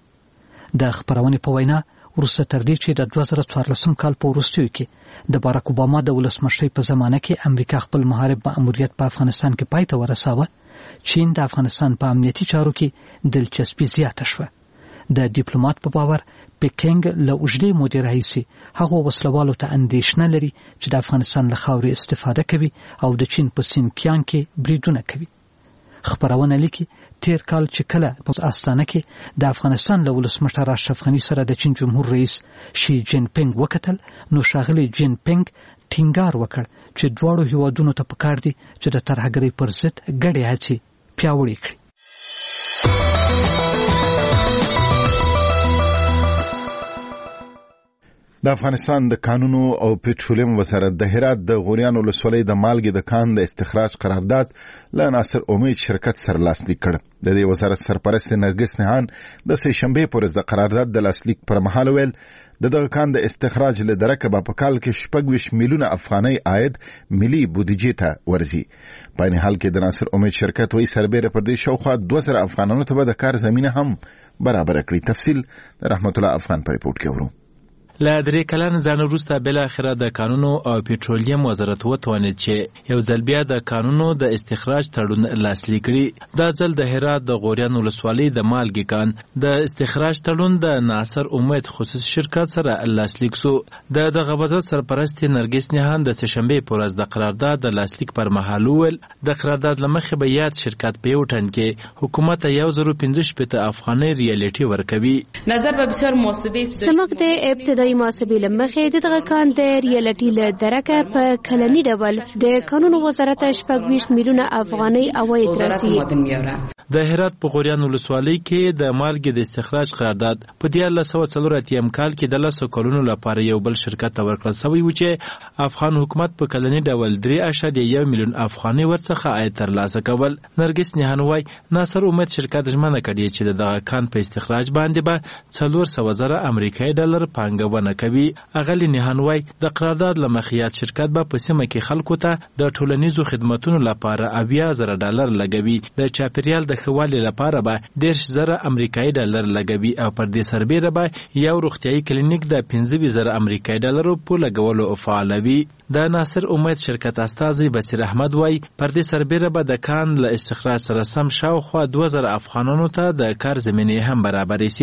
د خپرونې په وینا وروسته تر دې چې د دوه زره څوارلسم کال په وروستیو کې د باراک اوباما د ولسمشرۍ په زمانه کې امریکا خپل محارب مأموریت په افغانستان کې پای ته ورساوه، چین د افغانستان په امنیتي چارو کې دلچسپي زیاته شوه. د ډیپلوماټ په باور پکینګ له اوږدې مودې راهیسې هغو وسلوالو ته اندېښنه لري چې د افغانستان له خاورې استفاده کوي او د چین په سینکیان کې بریدونه کوي. خبرونه لیکي تیر کال چې کله په استانه کې د افغانستان له ولسمشر اشرف غني سره د چین جمهور رئیس شي جین پینګ وکتل، نو ښاغلي جین پینګ ټینګار وکړ چې دواړو هیوادونو ته پکار دي چې د ترهګرۍ پر ضد ګډې هڅې پیاوړې کړي. د افغانستان د کانونو او پټرولیم وزارت د هرات د غوریان ولسوالۍ د مالګې د کان د استخراج قرارداد له ناصر امید شرکت سره لاسلیک کړ. د دې وزارت سرپرست نرګس نهان د سه شنبې پر ورځ د قرارداد د لاسلیک پر مهال ویل د دغه کان د استخراج له درکه په کال کې شپږ ویشت میلیونه افغانۍ عاید ملي بودیجې ته ورځي. په این حال کې د ناصر امید شرکت وایي سربېره پر دې شاوخوا دوه زره افغانانو ته به د کار زمینه هم برابر کړي. تفصیل د رحمت الله افغان په ریپورت کې ورو. له درې کلن ځان وروسته بل اخره د کانونو او پټرولیم وزارت وتوانید چې یو ځل بیا د کانونو د استخراج تړون لاسلیک کړي. دا ځل د هرات د غوریان ولسوالۍ د مالګې کان د استخراج تړون د ناصر امید خصوصي شرکت سره لاسلیک سو. د دغه وزارت سرپرست نرګس نهان د سه شنبې پر ورځ د قرارداد د لاسلیک پر مهال ویل د قرارداد لمخې به یاد شرکت په یو ټن کې حکومت یو زره پنځه شپېته افغانۍ ریالټي ورکوي. نظر به بسیار محاسبه سمک د ابتدایي محاسبې لمخې د دغه کان د ریالټي له درکه په کلني ډول د قانون وزارت شپږ ویشت میلیونه افغانۍ عواید رسي. د هرات په غوریان ولسوالۍ کې د مالګې د استخراج قرارداد په دیارلس سوه څلور اتیم کال کې د لسو کلونو لپاره یو بل شرکت ته ورکړل شوی و چې افغان حکومت په کلني ډول درې اعشاریه یو میلیون افغانۍ ورڅخه عاید ترلاسه کول. نرګس نهان وایي ناصر امید شرکت ژمنه کړې چې د دغه کان په استخراج باندې به څلور سوه زره امریکایي ډالر پانګونه کوي. اغلی نهان وایي د قرارداد له مخې شرکت به په سیمه کې خلکو ته د ټولنیزو خدماتونو لپاره اویا زره ډالر لګوي، د چاپیریال د ښه والي لپاره به دېرش زره امریکایي ډالر لګوي او پر دې سربیره به یو روغتیایي کلینیک د پنځه ویشت زره امریکایي ډالرو په لګولو فعالوي. د ناصر امید شرکت استازی بصیر احمد وایي پر دې سربیره به د کان له استخراج سره سم شاوخوا دوه زره افغانانو ته د کار زمینې هم برابرې سي.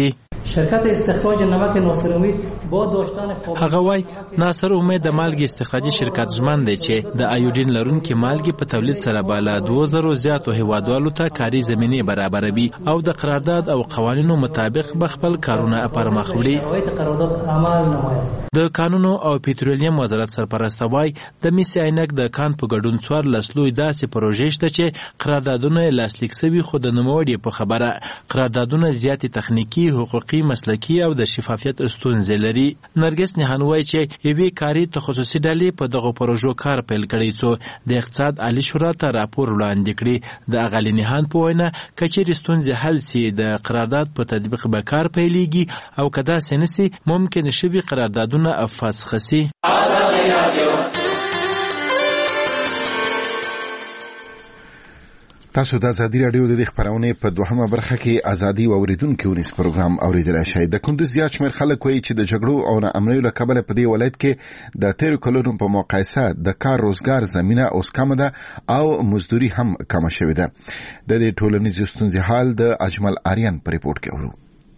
شرکت استخراج نمک ناصر امید با داشتن هغه وای ناصر امید د مالګې استخراجي شرکت ژمن دی چې د ایوډین لرونکي مالګې په تولید سره بالا دوه زره زیاتو هیوادوالو ته کاري زمینه برابروي او د قرارداد او قوانینو مطابق به خپل کارونه پرمخ وړي. د کانونو او پټرولیم وزارت سرپرست وای د میسي عینک د کان په ګډون څوار لسلوي داسې پروژې شته چې قراردادونه لاسلیک شوي خو د نوموړي په خبره قراردادونه زیاتې تخنیکی حقوقي مسلکی او د شفافیت ستونزې لري. نرګس نهان وای چې یوې کاري تخصصي ډلې په دغه پروژو کار پیل کړی څو د اقتصاد عالی شورا ته راپور وړاندې کړي. د اغلی نهان په وینا کچېرې ستونزې حل سي د قرارداد په تطبیق به کار پیلېږي او کدا سنسي ممکن شوي قراردادونه افسخ شي. تاسو د ازادي رادیو د خبرونه په دوهمه برخه کې ازادي او اوریدونکو ونیس پروګرام اوریدل شي. د کندوز زیات شمېر خلک وایي چې د جګړو او ناامنیو له کبله په دې ولایت کې د تیر کلونو په مقایسه د کار روزګار زمينه اوس کم ده او مزدوري هم کم شوې ده. د دې ټولنیزو ستونزې حال د اجمل آریان په ریپورت کې اورو.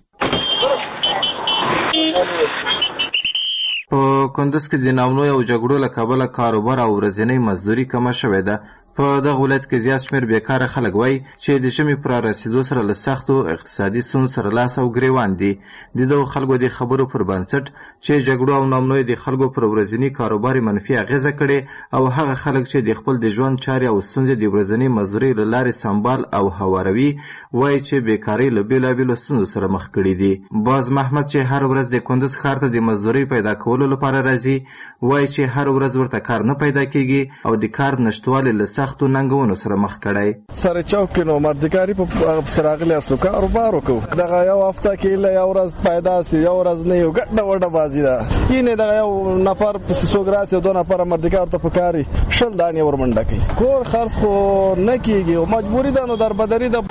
په کندوز کې د ناامنیو او جګړو له کبله کاروبار او ورځنی مزدوري کم شوې ده. په دغه ولایت کې زیات شمېر بیکاره خلک وایي چې د ژمي پر رسیدو سره له سختو اقتصادي ستونزو سره لاس او ګریوان دي. د دغو خلکو د خبرو پر بنسټ چې جګړو او ناامنیو د خلکو پر ورځني کاروبار منفي اغیزه کړې او هغه خلک چې د خپل د ژوند چارې او ستونزې د ورځني مزدورۍ له لارې سمبال او هواروي وایي چې بیکارۍ له بېلابېلو ستونزو سره مخ کړي دي. باز محمد چې هر ورځ د کندوز ښار ته د مزدورۍ پیدا کولو لپاره راځي وایي چې هر ورځ ورته کار نه پیدا کېږي او د کار نشتوالي له سختو ننګونو سره مخ کړی. سره چوک کې نو مردکاری په سراغلی اسو کاروبار وکړو. دغه یو هفته کې له یو ورځ پیدا سي یو ورځ نه یو ګډه وډه بازی ده. اینې دغه یو نفر په سوګراس یو دوه نفر مردکار ته پکاري شل دانې ورمنډه کوي. کور خرڅ خو نه کیږي او مجبوری ده نو در بدري ده.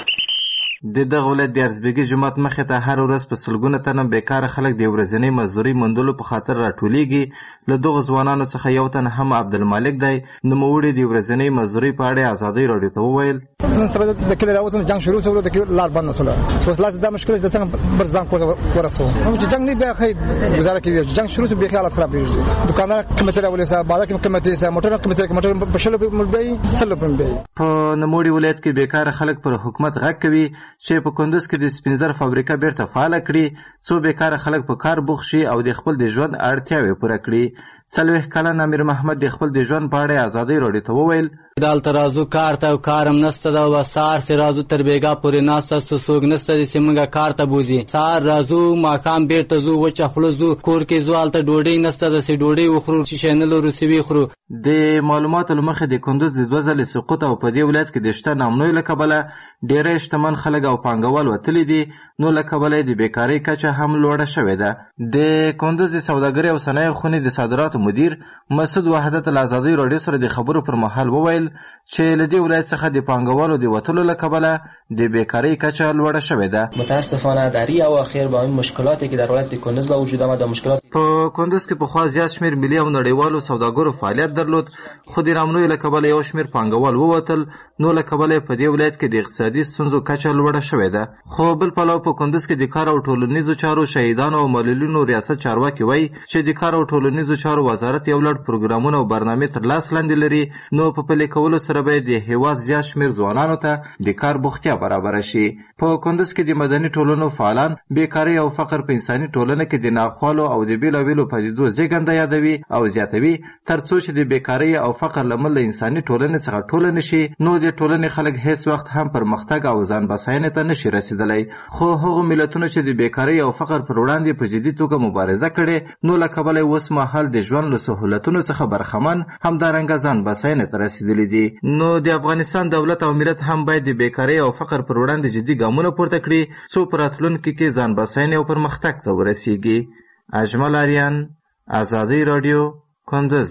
د دغه ولایت د ارزبېګي جومات مخې ته هر ورځ په سلګونه تنه بیکاره خلک د ورځنۍ مزدورۍ موندلو په خاطر راټولیږي. له دغو ځوانانو څخه یو تن هم عبدالمالک دی. نوموړي د ورځنۍ مزدورۍ په اړه ازادۍ راډیو ته وویل نن سبا د کلي راووتم جنګ شروع شو د کلي لار بند شوله. اوس لا دا مشکل د څنګه بر ځان کوته ورسو نو چې جنګ نه بیا خې گزاره کوي. جنگ شروع شو بیا حالت خراب دي. دکاندار قیمت راولې صاحب بازار کې قیمت صاحب موټر قیمت کې موټر په شلو په ملبي سلو په ملبي. په نوموړي ولایت کې بیکاره خلک پر حکومت غږ کوي چې په کندوز د سپینزر فابریکه بیرته فعاله کړي څو بیکاره خلک په کار بوخت شي او د خپل د ژوند اړتیاوې پوره کړي. څلوېښت کلن امیر محمد د خپل د ژوند په اړه ازادۍ راډیو ته وویل دالته راځو کار ته او کار هم نسته ده او سهار سې راځو تر بیګا پورې ناسته څه څوک نسته دی چې موږ کار ته بوځي. سهار راځو ماښام بیرته ځو وچه خوله ځو کور کې ځو هلته ډوډۍ نسته ده چې ډوډۍ وخورو چې شی نه لرو چې وخورو. د معلوماتو له مخې د کندوز د دوه ځلې سقوط او په دې ولایت کې د شته ناامنیو له کبله ډېری شتمن خلک او پانګوال وتلي دي نو له کبله د بیکارۍ کچه هم لوړه شوې ده. د کندوز د سوداګرۍ او صنایعو خونې د صادراتو مدیر مسعود وحدت له ازادۍ راډیو سره د خبرو پر مهال وویل چې له دې ولایت څخه د پانګوالو د وتلو له کبله د بیکارۍ کچه لوړه شوې ده. متاسفانه در این اواخر با این مشکلاتی که در ولایت کندوز به وجود آمد مشکلات په کندوز کې پخوا زیات شمېر ملي او نړیوالو سوداګرو فعالیت درلود خو د ناامنیو له کبله یو شمېر پانګوال ووتل نو له کبله په دې ولایت کې د اقتصادي ستونزو کچه لوړه شوې ده. خو بل پلو په کندوز کې د کار او ټولنیزو چارو شهیدانو او معلولینو ریاست چارواکي وایي چې د کار او ټولنیزو چارو وزارت یو لړ پروګرامونه او برنامې تر لاس لاندې لري نو په پلي کولو سره به د هېواد زیات شمېر ځوانانو ته د کار بوختیا برابره شي. په کندوز کې د مدني ټولنو فعالان بیکارۍ او فقر په انساني ټولنه کې د ناخوالو او د بېلابېلو پدیدو زېږنده یادوي او زیاتوي تر څو چې د بیکارۍ او فقر له امله انساني ټولنې څخه ټوله نشي نو د ټولنې خلک هیڅ وخت هم پرمختګ او ځان بساینې ته نشي رسېدلی. خو هغو ملتونو چې د بیکارۍ او فقر پر وړاندې په جدي توګه مبارزه کړې نو له کبله اوس مهال د ژوند له سهولتونو څخه برخمن همدارنګه ځان بساینې ته رسېدلي دي. نو د افغانستان دولت او ملت هم باید د بیکارۍ او فقر پر وړاندې جدي ګامونه پورته کړي څو په راتلونکي کې ځان بساینې او پرمختګ ته ورسیږي. اجمل آریان ازادۍ راډیو کندوز.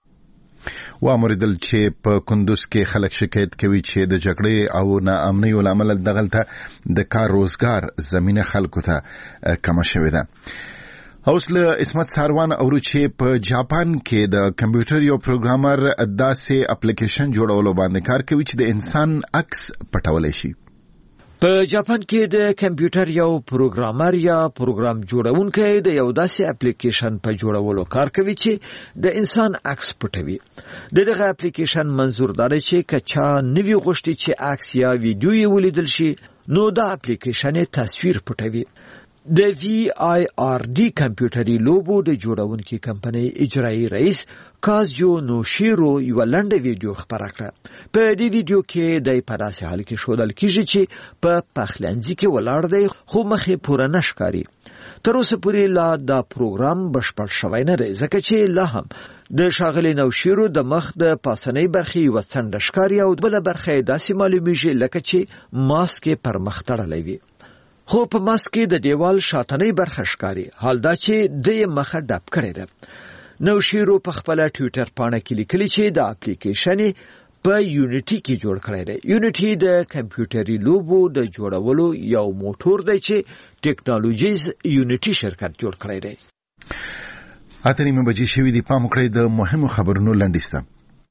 وامریدل چې په کندوز کې خلک شکایت کوي چې د جګړې او ناامنیو له امله دغلته د کار روزګار زمینه خلکو ته کمه شوې ده. اوس له اسمت ساروان اورو چې په جاپان کې د کمپیوټر یو پروګرامر داسې اپلیکیشن جوړولو باندې کار کوي چې د انسان عکس پټولی شي. په جاپان کې د کمپیوټر یو پروګرامر یا پروګرام جوړونکی د یو داسې اپلیکیشن په جوړولو کار کوي چې د انسان عکس پټوي. د دغه اپلیکیشن منظور دا دی چې کچا نوی غوښتي چې عکس یا ویډیو یې ولیدل شي نو دا اپلیکیشن تصویر پټوي. د وی آی آر ډي کمپیوټري لوبو د جوړونکي کمپنۍ اجرایي رئیس کازیو نوشیرو یو لنډه ویډیو خبره کړه. په دې ویډیو کې د په داسې حال کې ښودل کیږي چې په پخلنځي کې ولاړ دی خو مخې پوره نه ښکاري. تر اوسه پورې لا دا پروګرام بشپړ شوی نه دی ځکه چې لا هم د ښاغلي نوشیرو د مخ د پاسنۍ برخې یوه څنډه ښکاري او بله برخه یې داسې معلومیږي لکه چې ماسک یې پر مخ تړلی وي. خو په ماسک کې د دیوال شاتنۍ برخه ښکاري، حال دا چې د یې مخه ډب کړې ده. نوشیرو په خپله ټویټر پاڼه کې لیکلي چې د اپلیکیشن په یونیټي کې جوړ کړی دی. یونیټي د کمپیوټري لوبو د جوړولو یو موټور دی چې ټیکنالوژیز یونیټي شرکت جوړ کړی دی. اته نیمه بجې شوي دي. پام وکړئ د مهمو خبرونو لنډیسته.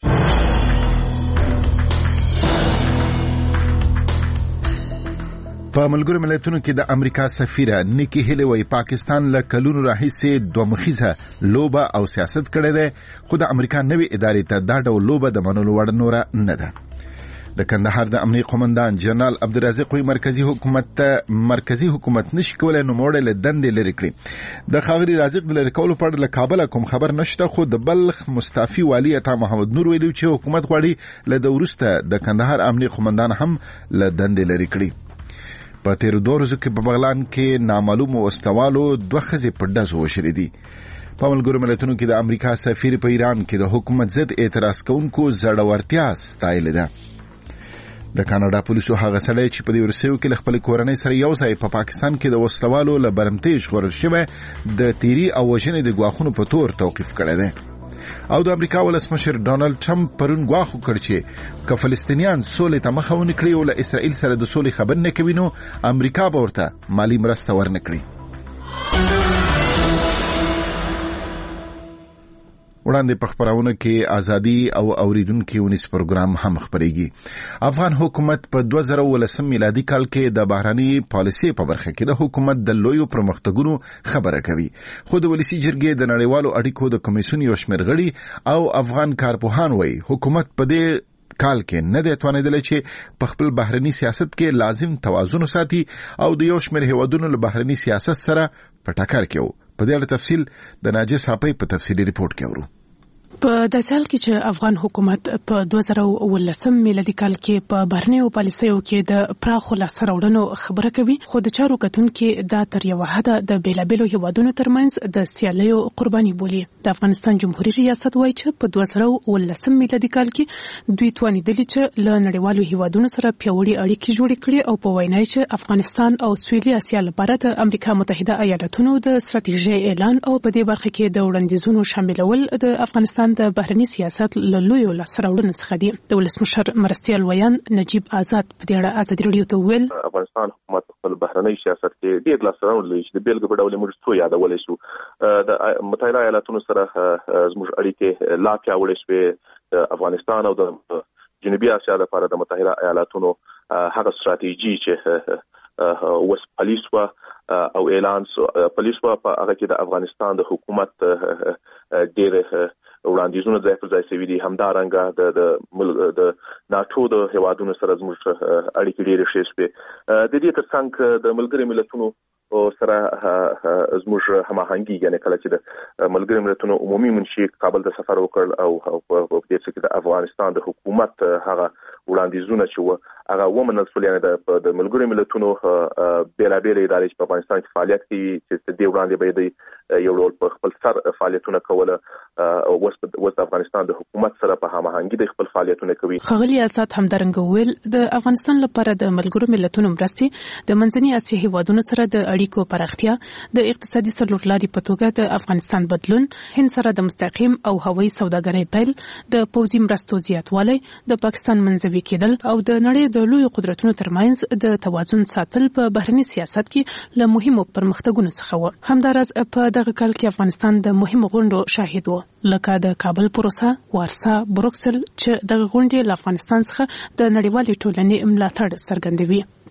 په ملګرو ملتونو کې د امریکا سفیره نیکی هیلی وایي پاکستان له کلونو راهیسې دوه مخیزه لوبه او سیاست کړی دی، خو د امریکا نوې ادارې ته دا ډول لوبه د منلو وړ نوره نه ده. د کندهار د امنیه قومندان جنرال عبدالرزاق وایي مرکزی حکومت ته مرکزی حکومت نشي کولی نوموړی له دندې لرې کړي. د ښاغلي رازق د لرې کولو په اړه له کابله کوم خبر نشته، خو د بلخ مستعفي والي عطا محمد نور ویلي چې حکومت غواړي له ده وروسته د کندهار امنیه قومندان هم له دندې لرې کړي. په تیرو دوه ورځو کې په بغلان کې نامعلومو وسلوالو دوه ښځې په ډزو وشلې دي. په ملګرو ملتونو کې د امریکا سفیر په ایران کې د حکومت ضد اعتراض کوونکو زړورتیا ستایلې ده. د کاناډا پولیسو هغه سړی چې په دې وروستیو کې له خپلې کورنۍ سره یو ځای په پاکستان کې د وسلوالو له برمتۍ ژغورل شوی د تیري او وژنې د ګواښونو په تور توقیف کړی دی. او د امریکا ولسمشر ډونالد ټرمپ پرون ګواښ وکړ چې که فلسطینیان سولې ته مخه ونه کړي او له اسرائیل سره د سولې خبرې نه کوي نو امریکا به ورته مالي مرسته ورنه کړي. وړاندې په خبرونه کې ازادي او اوریدونکو ونیس پروګرام هم خبرېږي. افغان حکومت په دوه زره ولسم میلادي کال کې د بهراني پالیسي په برخه کې د حکومت د لویو پرمختګونو خبره کوي، خو د ولسی جرګې د نړیوالو اړیکو د کمیسیون یو شمېر غړي او افغان کارپوهان وایي حکومت په دې کال کې نه دی توانیدلی چې په خپل بهرني سیاست کې لازم توازن وساتي او د یو شمېر هیوادونو له بهرني سیاست سره په ټکر کې وو. په دې اړه تفصیل د ناجي صاحب په تفصیلي ریپورت کې اورو. په داسې حال کې چې افغان حکومت په دوه زره ولسم میلادي کال کې په بهرنیو پالیسیو کې د پراخو لاسته راوړنو خبره کوي، خو د چارو کتونکي دا تر یوه حده د بیلابیلو هیوادونو ترمنځ د سیالیو قرباني بولي. د افغانستان جمهوریت ریاست وایي چې په دوه زره ولسم میلادي کال کې دوی توانیدلي چې له نړیوالو هیوادونو سره پیاوړي اړیکې جوړې کړي او په وینا چې افغانستان او سویلي اسیا لپاره د امریکا متحده ایالاتونو د ستراتیژۍ اعلان او په دې برخه کې د وړاندیزونو شاملول د افغانستان د بهرني سیاست له لویو لاسته راوړنو څخه دي. د ولسمشر مرستیال ویان نجیب آزاد په دې اړه ازادي راډیو ته وویل افغانستان حکومت خپل بهرني سیاست کې ډېر لاسته راوړنې لري چې د بیلګې په ډول موږ څو یادولی شو. د متحده ایالاتونو سره زموږ اړیکې لا پیاوړې شوې. د افغانستان او د جنوبي اسیا لپاره د متحده ایالاتونو هغه ستراتیژي چې وس پالیس و او اعلان پالیس و په هغه کې د افغانستان د حکومت ډېر وړاندیزونه ځای پر ځای شوي دي. همدارنګه د د ناټو د هیوادونو سره زموږ اړیکې ډېرې ښې شوې. د دې تر څنګ د ملګرو ملتونو سره زموږ هماهنګي، یعنې کله چې د ملګرو ملتونو عمومي منشي کابل ته سفر وکړ او په دې کې د افغانستان د حکومت هغه وړاندیزونه چې و هغه ومنل شول، یعنې د ملګرو ملتونو بېلابېلې ادارې چې په افغانستان کې فعالیت کوي چې دې وړاندې به یې یو ډول په خپل سر فعالیتونه کوله او اوس د افغانستان د حکومت سره په هماهنګي د خپل فعالیتونه کوي. ښاغلي آزاد همدارنګه وویل د افغانستان لپاره د ملګرو ملتونو مرستې د منځني اسیا هیوادونو سره د اړیکو پراختیا، د اقتصادي څلورلارې په توګه د افغانستان بدلون، هند سره د مستقیم او هوایي سوداګرۍ پیل، د پوځي مرستو زیاتوالی، د پاکستان منځوي کېدل او د نړۍ د لویو قدرتونو ترمنځ د توازن ساتل په بهرني سیاست کې له مهمو پرمختګونو څخه و. همداراز په دغه کال کې افغانستان د مهمو غونډو شاهد و، لکه د کابل پروسه، وارسا، بروکسل چې دغه غونډې له افغانستان څخه د نړیوالې ټولنې ملاتړ څرګندوي.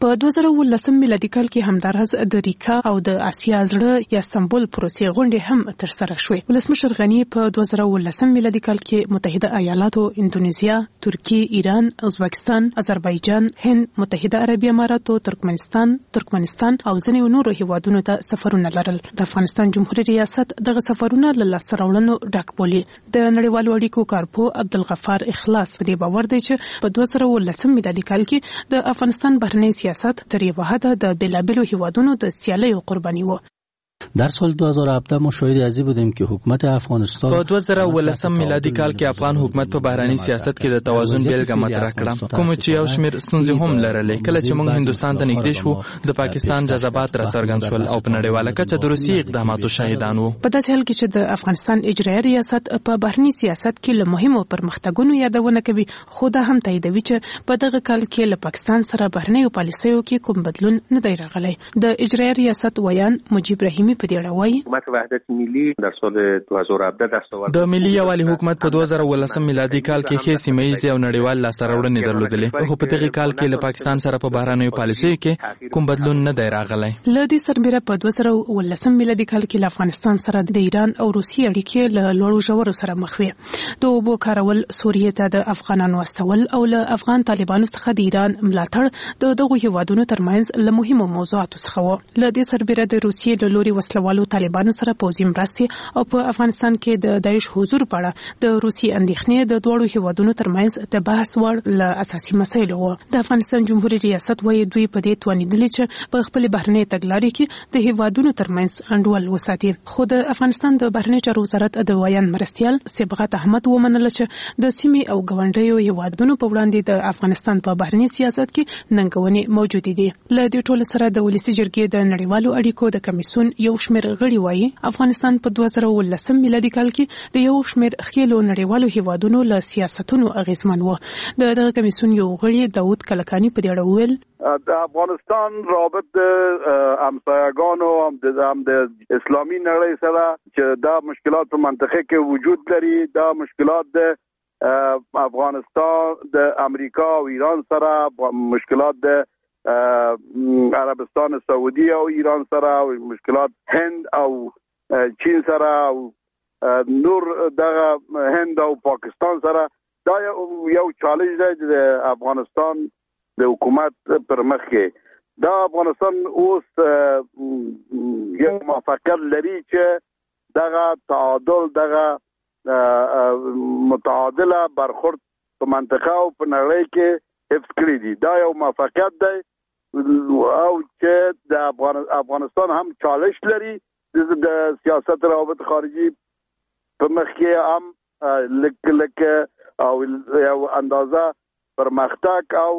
په دوه زره ولسم میلادي کال کې همدارس د ریکا او د آسیا زړه یا استنبول پروسې غونډې هم ترسره شوې. ولسمشر غنی په دوه زره ولسم میلادي کال کې متحده ایالاتو، اندونیزیا، ترکی، ایران، ازبکستان، آذربایجان، هند، متحده عربي اماراتو، ترکمنستان، ترکمنستان او ځینې نورو هیوادونو ته سفرونه لرل. د افغانستان جمهوریت ریاست دغه سفرونه له لاسته راوړنو ډک بولي. د نړیوالو اړیکو کارپو عبدالغفار اخلاص په دې باور دی چې په دوه زره ولسم میلادي کال کې د افغانستان بهرنی سیاست تر یوه حده د بېلابېلو هیوادونو د سیالیو قرباني و. در سال دو هزار و هفده ما شاهد ازی بودیم که حکومت افغانستان په دوه زره ولسم میلادي کال کې افغان حکومت په بهرنی سیاست کې د توازن بیلګه مطرح کړه، کوم چې یو شمېر ستونزې هم لرلې. کله چې موږ هندستان ته نږدې شو، د پاکستان جذبات راڅرګند شول او په نړیواله کچه د روسیې اقداماتو شاهدان وو. په داسې حال کې چې د افغانستان اجرایي ریاست په بهرنی سیاست کې له مهمو پرمختګونو یادونه کوي، خو دا هم تاییدوي چې په دغه کال کې له پاکستان سره بهرنیو پالیسیو کې کوم بدلون نه دی راغلی. د اجرایي ریاست ویان مجيب رحیمی په دې اړه وایي: حکومت وحدت ملی در سال دو هزار و هفده دستاورد د ملي یووالي حکومت په دوه زره ولسم میلادي کال کې ښې سیمه ییزې او نړیوال لاسته راوړنې درلودلې، خو په دغه کال کې له پاکستان سره په بهرنیو پالیسیو کې کوم بدلون نه دی راغلی. له دې سربېره په دوه زره ولسم میلادي کال کې له افغانستان سره د ایران او روسیې اړیکې له لوړو ژورو سره مخ وې. د اوبو کارول، سوریې ته د افغانانو استول او له افغان طالبانو څخه د ایران ملاتړ د دغو هیوادونو ترمنځ له مهمو موضوعاتو څخه و. له دې سربېره د روسیې له لوري وسلوالو طالبانو سره پوځي مرستې او په افغانستان کې د داعش حضور په اړه د روسي اندېښنې د دوړو هیوادونو ترمنځ د بحث وړ له اساسي مسایلو و. د افغانستان جمهوریت ریاست وایي دوی په دې توانیدلې چې په خپل بهرنی تګلارې کې د هیوادونو ترمنځ انډول وساتي. خو د افغانستان د بهرنی چارو وزارت د ویان مرستیال صبغت احمد ومنله چې د سیمې او ګاونډیو هیوادونو په وړاندې د افغانستان په بهرنی سیاست کې ننګونې موجود دي. له دې ټولو سره د ولسي جرګې د نړیوالو اړیکو د کمیسیون یو شمېر غړي وایي افغانستان په دوه زره ولسم میلادي کال کې د یو شمېر ښکېلو نړیوالو هیوادونو له سیاستونو اغېزمن و. د دغه کمیسیون یو غړي داود کلکاني په دې اړه وویل: د افغانستان رابط د همسایگانو هم د اسلامي نړۍ سره چې دا مشکلات په منطقه کې وجود لري، دا مشکلات د افغانستان د امریکا او ایران سره، مشکلات د عربستان سعودي او ایران سره، او مشکلات هند او چین سره او نور دغه هند او پاکستان سره، دا یو چالش دی د افغانستان د حکومت پر مخ کې. دا افغانستان اوس یو موافقت لري چې دغه تعادل، دغه متعادله برخورد په منطقه او په نړۍ کې حفظ کړی دي. دا یو موافقت دی او چې د افغانستان هم چالش لري د سیاست روابط خارجي په مخ کې هم لک لک او یو اندازه پرمختګ او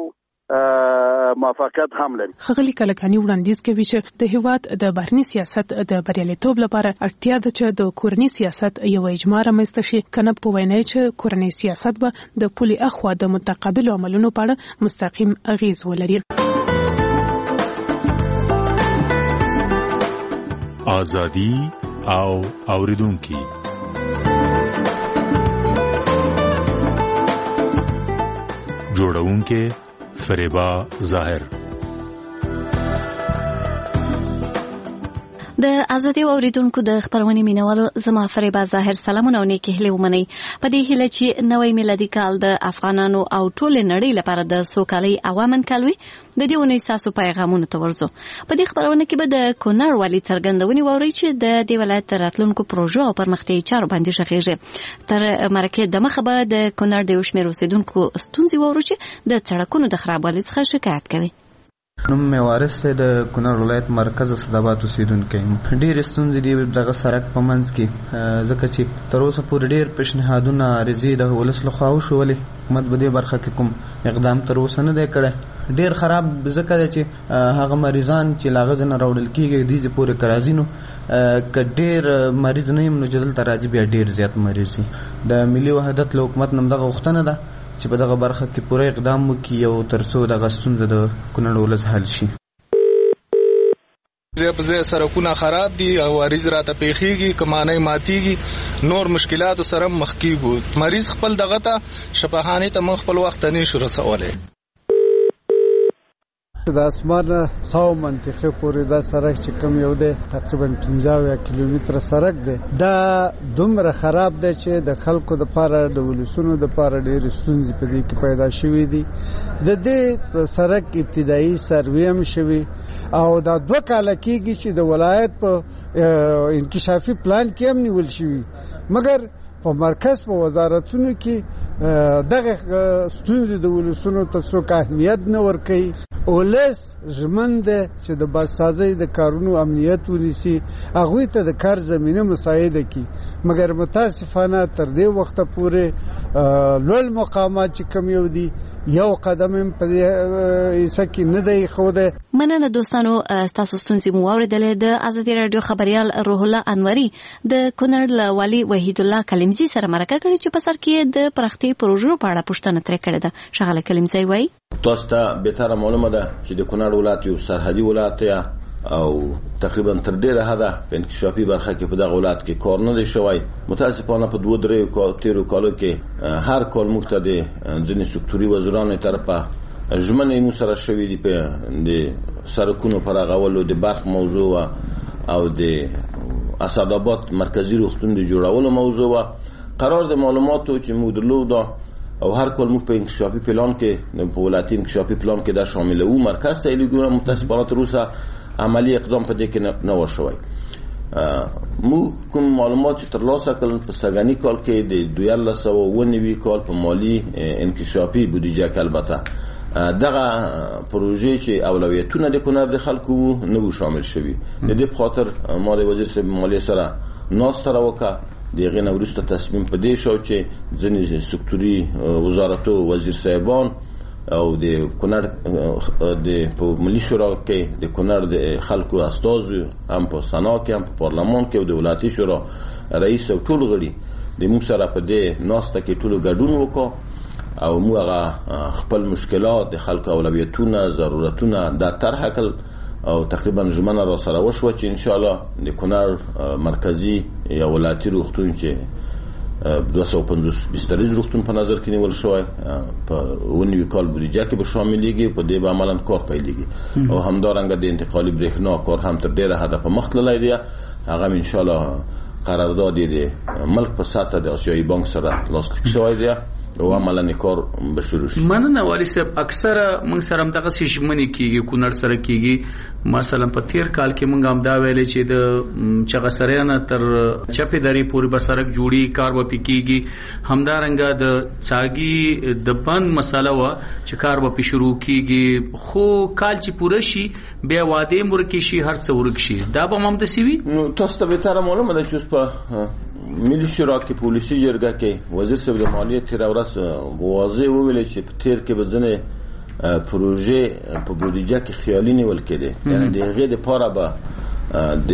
موافقت هم لري. ښاغلي کلکاني وړاندیز کوي چې د هیواد د بهرني سیاست د بریالیتوب لپاره اړتیا ده چې د کورني سیاست یو اجماع رامنځته شي، کنه په وینا چې کورني سیاست به د پولي اخوا د متقابل عملونو په اړه مستقیم اغیز ولري. آزادی او اوریدونکي جوړونکي فریبا ظاهر. د ازادي اوریدونکو د خبرونې مینوالو زما فریبا ظاهر سلامونه او نیکی هیله ومنئ. په دې هیله چې نوی میلادي کال د افغانانو او ټول نړۍ لپاره د سوکالۍ او امن کال وي. د دې ونې ساسو پیغامونه ته ورځو. په دې خبرونه کې به د کونړ والي څرګندونې واورئ چې د دې ولایت راتلونکو پروژو او پرمختیایي چارو باندې شغېږي. تر مرکې د مخه به د کونړ د یو شمېر اوسېدونکو ستونزې واورو چې د سړکونو د خرابوالي څخه شکایت کوي. نوم مې وارث دی، د کونړ ولایت مرکز اسداباد اوسېدونکی یم. ډېرې ستونزې دي دغه سړک په منځ کې، ځکه چې تر اوسه پورې ډېر پیشنهادونه عریضې د ولس لخوا وشولې، حکومت په دې برخه کې کوم اقدام تر اوسه نه دی کړی. ډېر خراب ځکه دی چې هغه مریضان چې له هغه ځای نه راوړل کېږي دې پورې که راځي، نو که ډېر مریض نه یم نو چې دلته راځي بیا ډېر زیات مریض وي. د ملي وحدت له حکومت نه همدغه غوښتنه ده چې په دغه برخه کې پوره اقدام وکړي او تر څو دغه ستونزه د کونړ ولس حل شي. ځای په ځای سړکونه خراب دي او عریض راته پیښیږي، کمانۍ ماتیږي، نور مشکلاتو سره مخ کیږو. مریض خپل دغه ته شفاخانې ته موږ خپل وخت نه شو رسولی. د اسمانه سو منطقه پورې دا سړک چې کم یو دی تقریبا پنځه کیلومتره سړک دی دا دومره خراب دی چې د خلکو د پاره د ولسونو د پاره ډېر ستونزې په دې کې پیدا شوې دي. د دې سړک ابتدایي سروې هم شوی او دا دوه کاله کېږي چې د ولایت په انکشافي پلان کې هم نیول شوی، مګر په مرکز په وزارتونو کې دغه ستونزې د ولسونو ته څوک اهمیت نه ورکوي. ولس ژمن دی چې د بازسازۍ د کارونو امنیت ونیسي، هغوی ته د کار زمینه مساعده کړي، مګر متاسفانه تر دې وخته پورې لوړ مقامات چې کوم یو دي یو قدم هم په دې حصه کې نه دی ښودی. مننه دوستانو، ستاسو ستونزې مو واورېدلې. د ازادي راډیو خبریال روح الله انوري د کونړ له والي وحید الله کلیمزي سره مرکه کړې چې په سر کې د پراختیايي پروژو په اړه پوښتنه ترې کړې ده. ښاغلی کلیمزي وایي تاسو ته بهتره معلومه ده چې د کونړ ولایت یو سرحدي ولایت دی او تقریبا تر ډیره حده په انکشافي برخه کې په دغه ولایت کې کار نه دی شوی. متاسفانه په دوه درې تیرو کالو کې هر کال موږ ته د ځینې سکتوري وزیرانو طرفه ژمنې مو سره شوې دي په د سړکونو پراغولو، د برق موضوع او د اسداباد مرکزی روغتون د جوړولو موضوع. قرار د معلوماتو چې موږ درلوده او هر کال موږ په انکشافي پلان کې په ولایتي انکشافي پلان کې دا شامل وو، مرکز ته لیږو. متاسفانه تر اوسه عملی اقدام په دې کې نه و شوی. موږ کوم معلومات چې ترلاسه کړل په سږني کال کې د دوه هزار او اوه نوي کال په مالی انکشافي بودیجه کې البته دغه پروژې چې اولویتونه د کونړ د خلکو نه وو شامل شوي. د دې په خاطر ما د وزیر صاحب مالیه سره ناسته راوکړه. دغه نه وروسته تصمیم په دې شو چې ځینې سکتوري وزارتو وزیر صاحبان او د کونړ د په ملي شورا کې د کونړ د خلکو استازو هم په سنا کې هم په پارلمان کې او د ولایتي شورا رئیس او ټول غړي د موږ سره په دې ناسته کې ټول ګډون وکړو او موږ هغه خپل مشکلات د خلکو اولویتونه ضرورتونه د طرح کړل او تقریبا ژمنه را سره وشوه چې ان شاء الله د کونړ مرکزی یا ولایتي روغتون چې دوه سوه او پنځوس بستریز روغتون په نظر کې نیول شوی په اوه نوي کال بودیجه کې به شاملېږي. په دې به عملا کار پیلېږي او همدارنګه د انتقالي برېښنا کار هم تر ډېره حده په مخ تللی دی. هغه ان شاء الله قرارداد د ملک په سطح د آسیایي بانک سره لاسلیک شوی دی او عملا کار به شروع شي. مننه والي صاحب. اکثره موږ سره هم دغه ژمنې کیږي کونړ سره کیږي. مثلا په تیر کال کې موږ هم دا ویلې چې د چغسریانه تر چپې درې پورې به سړک جوړي کار به کیږي. همدارنګه د څاګي د بند مسله و چې کار به شروع کیږي، خو کال چې پوره شي بیا واده مرکه شي هر څه ورک شي. دا به هم د سیوی نو تاسو ته به تر معلومه ده چې په ملي شورا کې پالیسي جرګه کې وزیر صاحب د مالیه تیر ورځ واضح وویل چې په تیر کې به ځنه پروژې په بودیجه کې خیالي نیول کېده، یعنی د هغې دپاره به د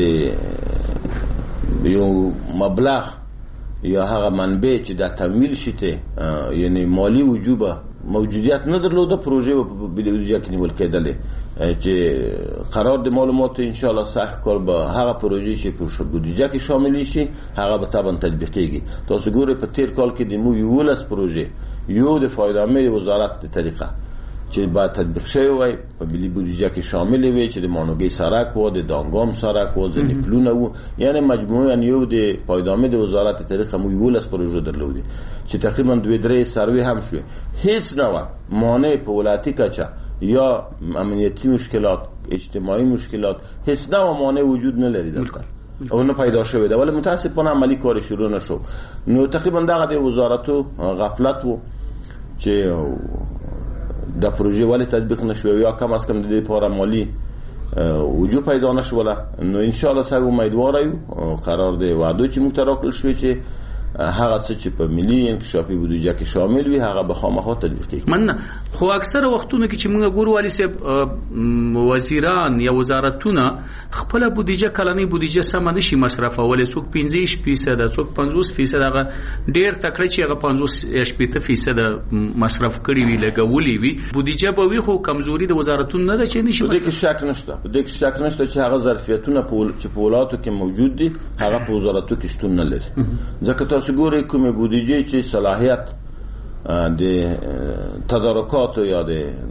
یو مبلغ یا هغه منبع چې دا تمویل شي ته یعنی مالی وجوبه موجودیت نه درلوده، پروژې په بودیجه کې نیول کېدلې چې قرار د معلوماتو ان شاء الله صحیح کول به هغه پروژې چې په بودیجه کې شامل شي هغه به طبعا تطبیقېږي. تاسو ګورئ په تیر کال کې د مو یولس پروژې یو د فایدهمند وزارت د طریقه چې با تطبیق شوی وای په ملي بودیجه کې شامل وي چې د مانوګي سړک و د دانګام سړک و ځنې پلونه و، یعنی مجموعاً یو د پایدامه د وزارت طریقه مو یولس پروژې درلودي چې تقریبا دوه درې سروې هم شوې. هیڅ نه مانع په ولایتي کچه یا امنیتی مشکلات اجتماعی مشکلات هیڅ نه مانع وجود نه لري دلته او نه پیدا شوی ده، ولی متاسفانه عملی کار شروع نشو. نو تقریبا دغه د وزارتو غفلت وو چې دا پروژه ولی تطبیق نشوه یا کم از کم د دې لپاره مالی وجود پیدا نشوله. نو ان شاء الله سره امیدوار یو قرار دی وعده چې موږ تراکل شوی چې هغه څه چې په ملي انکشافي بودیجه کې شامل وي هغه به خامخا تطبیق کیږي. من خو اکثره وختونه کې چې موږ ګورو والي صاحب وزیران یا وزارتونه خپل بودیجه کلنۍ بودیجه سم نشي مصرفول، څوک پنځه فیصد څوک پنځوس فیصد هغه ډیر تکړه چې هغه پنځوس فیصد مصرف کړی وي لګولې وي بودیجه به وي، خو کمزوري د وزارتونو نه ده چې نشي مصرف. دغه شک نشته دغه شک نشته چې هغه ظرفیتونه په پولاتو کې موجود دي هغه په وزارتو کې شتون نه لري. ځکه تاسو ګورئ کومه بودیجه چې صلاحیت د تدارکاتو یا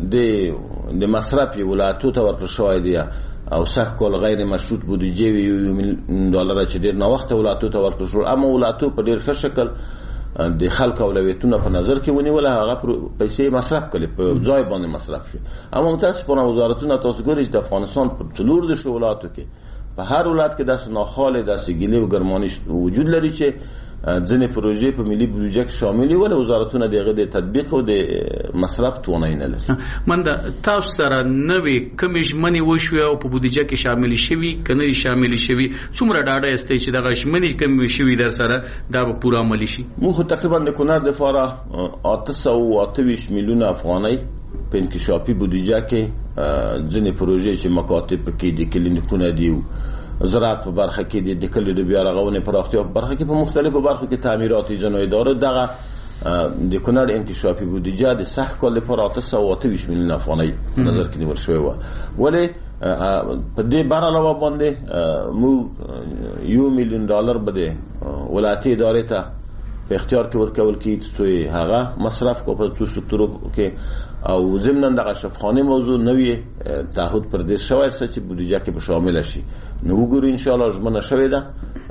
د د مصرف ولایتو ته ورکړل شوی دی او سخت کول غیر مشروط بودجه وی یو میلیون ډالر چې ډیر نه وخت ولایتو ته ورکړل شو، اما ولایتو په ډیر ښه شکل د خلک اولویتونه په نظر کې ونیول، هغه پیسې مصرف کړي په ځای باندې مصرف شي. اما متاسفانه وزارتونه تاسو ګورئ د افغانستان په څلور د ولایتو کې په هر ولایت کې داسې ناخاله داسې ګیلې او ګرمانش وجود لري چې ځینې پروژې په ملي بودجه کې شاملې ول، وزارتونه دغه د تطبیق او د مصرف توانایي نه لري. من د تاسو سره نوې کومې ژمنې وشوي او په بودجه کې شامل شوي کنه شامل شوي، څومره ډاډه استئ چې دغه ژمنې کومې شوي در سره دا به پوره عملي شي؟ موږ تقریبا د کونړ د فاره اته سوه اته ویشت میلیونه افغانۍ په انکشافي بودجه کې ځینې پروژې چې مکاتب پکې دي، کلینیکونه دي، زراعت په برخه کې د کلیو د بیا رغونې پراختیا په برخه کې په مختلفو برخو کې تعمیرات ځینو ادارو دغه د کونړ انکشافي بودجه د سخت کال لپاره اته سوه اته ویشت میلیون افغانۍ نظر کې نیول شوی و، ولې په دې بار علاوه باندې موږ یو میلیون ډالر به د ولایتي ادارې ته په اختیار کې ورکول کیږي چې هغه مصرف کو په څو سکتورو کې او ضمن دغه شفاخانه موضوع نوې تعهد پر دې شوی چې بودجه کې به شامل شي. نو وګورئ ان شاء الله ژمنه شوې ده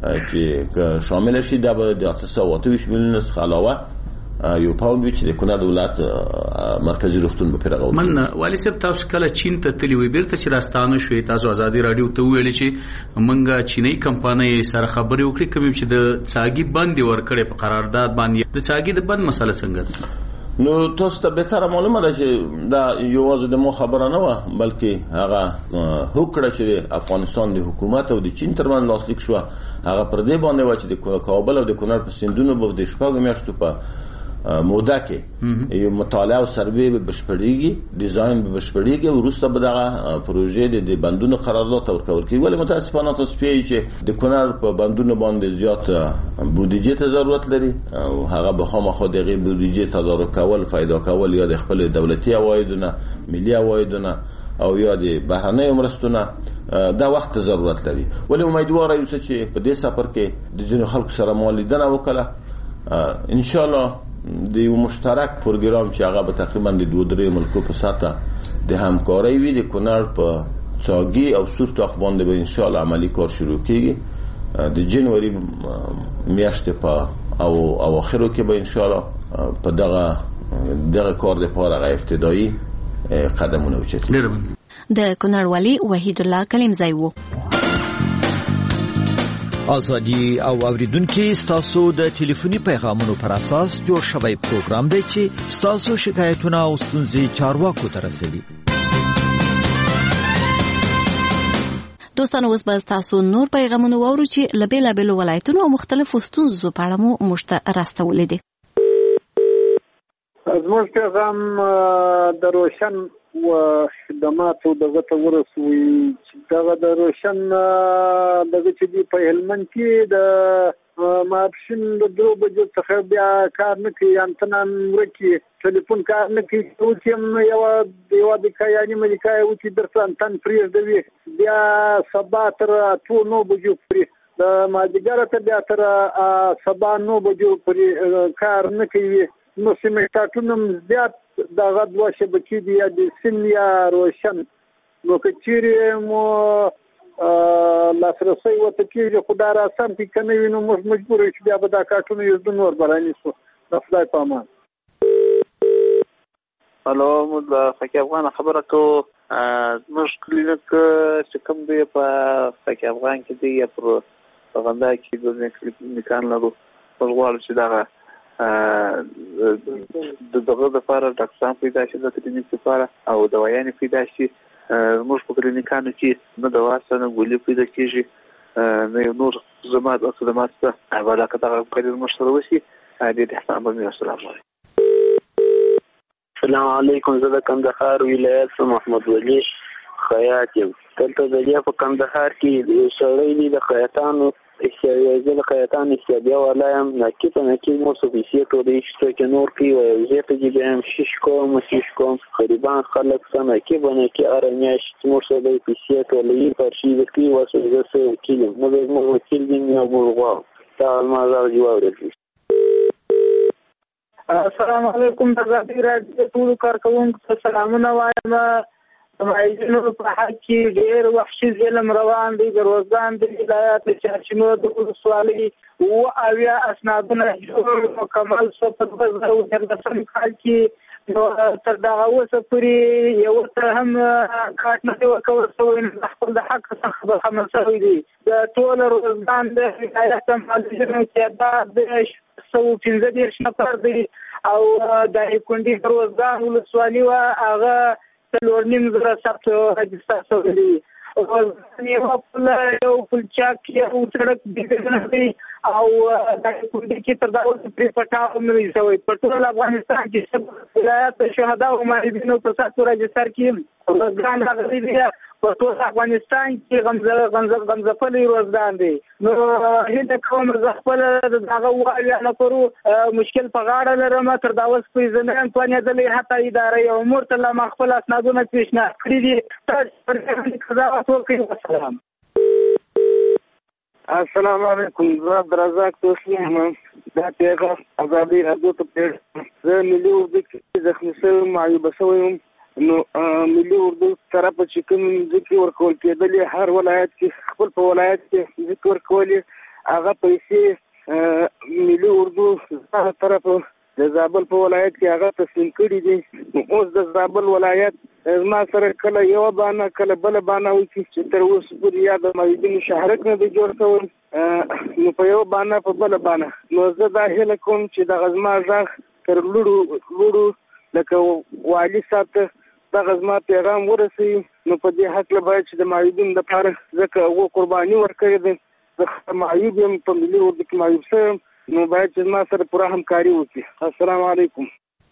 چې شامل شي دا به د اته سوه اته ویشت میلیون څخه علاوه یو پاوند وی چې د کونړ ولایت مرکزی روغتون به پیرغو. من والی صاحب تاسو کله چین ته تللی وي بیرته چې راستانه شوي، تاسو ازادي رادیو ته ویل چې منګه چینی کمپنۍ سره خبرې وکړي کوم چې د څاګي بندي ورکړي په قرارداد باندې، د څاګي د بند مسله څنګه؟ نو تاسو ته به تر معلومه ده چې دا یوازې د مو خبره نه و، بلکې هغه هوکړه چې افغانستان د حکومت او د چین ترمن لاسلیک شو هغه پر دې باندې و چې د کابل او د کونړ په سیندونو به د شپږو میاشتو په موده کې یو مطالعه او سروې به بشپړېږي، ډیزاین به بشپړېږي او وروسته به دغه پروژې د بندونو قرارداد ورکول کېږي. ولې متاسفانه تاسو پیږئ چې د کونړ په بندونو باندې زیات بودجه ته ضرورت لري او هغه به خامخا دغه بودجه تدارک کول، پیدا کول یا د خپل دولتي عوایدونه، ملي عوایدونه او یا د بهرنۍ مرستونه دا وخت ضرورت لري. ولې امیدوار یو چې په دې سفر کې د ځینو خلکو سره مو لیدنه وکړه، ان شاء الله د یو مشترک پروګرام چې هغه به تقریبا د دوه درې ملکو په ساته د همکارۍ وي د کونړ په څاګي او سور تاخ باندې به ان شاء الله عملی کار شروع کیږي د جنوري میاشتې په او اواخرو کې به ان شاء الله په دغه دغه کار لپاره غو ابتدایي قدمونه اوچتي. د کونړ والی وحید الله کلیمزی وو. ازادي او اوریدونکو ستاسو د ټلیفوني پیغامونو پر اساس جوړ شوی پروګرام دی چې ستاسو شکایتونه او ستونزې چارواکو ته رسوي. دوستانو اوس به تاسو نور پیغامونه واورو چې له بیلابیلو ولایتونو او مختلفو ستونزو په اړه مو مشته راستولې دي. زموږ پیغام د روشن و خدماتو دغه ته ورسوي چې دغه د روشن دغه چې دی په هلمند کې د ماپشن د درو بجو څخه بیا کار نه کوي، انتنان ورکی ټلیفون کار نه کوي، او چې یو یو د کایانی ملکای او چې درته انتن فریز دی بیا سبا تر ټو نو بجو فری د ماجګر ته بیا تر سبا نو بجو فری کار نه کوي. نو سیمټاټونم زیات دغه دوه شبکې دي د سن یا روشن، نو کچېرې مو لاسرسي وته کېږي خو دا راسم کې کنه وینو موږ مجبور یو چې بیا به دا کارټونه یو د نور برانی سو د خدای په امان. هلو موږ فقيه افغان خبره کو موږ کلینیک چې کوم دی په فقيه افغان کې دی یا پر غندا کې د کلینیکان لرو په غواړو چې دا د دغه لپاره ډاکټران پیدا شي، د کلینیک لپاره او دوايانې پیدا شي. موږ په کلینیکانو کې نه دوا سره ګولې پیدا کیږي، نه یو نور زمات او خدمات ته علاقه دغه کلیر مشترک وشي. دې احسان به مې السلام علیکم. السلام علیکم. زه د کندهار ولایت محمد ولی خیاط یم. دلته د دې په کندهار کې یو سړی دی د خیاطانو استعداد د خیاطان استعداد ولایم نکته نکته مو سوبیسیه ټولې چې کې نور کې او زه ته چې به هم شش کوم شش کوم قریبان خلک سم کې باندې کې ارمیاش مو سوبې پیسې ټولې پر شي د کې واسه زه سه کېږم نو مو وکیل دی نو مو غوا تا ما زار جواب ورکړي. السلام علیکم د ازادي راډیو ټول کارکونکو ته سلامونه وایم. د مایلینو په حق کې ډېر وحشي ظلم روان دی. د روزګان د ولایت د چارچینو د ولسوالۍ اووه اویا اسنادونه جوړ مکمل شو په دوه زره څلورم کال کې. نو تر دغه اوسه پورې یو څه هم کاټ نه دی ورکول شوی. خپل د حق څخه خبرخمل شوی دی. د ټول روزګان د ولایت مالجینو تعداد د سوه پنځه دېرش نفر دی او د کونډې روزګان ولسوالي وه هغه څلور نیم زره ثبت رجسټر شوی دی. یو پل یو پلچاک یو سړک بېګنه دی او د کونډې کې تر دا اوسه پرې پټاو هم نه دی شوی. په ټول افغانستان کې ولایت د شهدا او مایلینو په ساتو رجسټر کې روزګان راغلی دی. په ټول افغانستان کې غمزفلی روزګان دی. نو هیله کوم زه خپل د هغه اووه نفرو مشکل په غاړه لرم. تر دا اوسه پورې زه نه یم توانېدلی حتی ادارې او امور ته لا ما خپل اسنادونه پیشنهاد کړي دي. تاسو قضاوت وکړئ. والسلام. السلام علیکم. زه عبدالرزاق توسلی یم. دا پیغام ازادي راډیو ته پیغام. زه ملي اردو کې زخمي شوی معیوبه شوی یم. نو ملي اردو سره په چې کوم ځکې ورکول کېدلې هر ولایت کې خپل په ولایت کې ځکې ورکولې هغه پیسې ملي اردو هغه طرف د زابل په ولایت کې هغه تسلیم کړي دي. اوس د زابل ولایت زما سره کله یوه بانه کله بله بانه وکړي چې تر اوسه پورې یا د مایدین شهرک نه دی جوړ شوی نو په یوه بانه په بله بانه. نو زه دا هیله کوم چې دغه زما غږ تر لوړو لوړو لکه والي صاحب ته دغه زما پیغام ورسوي. نو په دې هکله باید چې د معیوبین لپاره ځکه اووه قرباني ورکړې ده. زه معیوب یم په ملي اردو کې معیوب شوی نو باید چې زما سره پوره همکاري وکړي. السلام علیکم.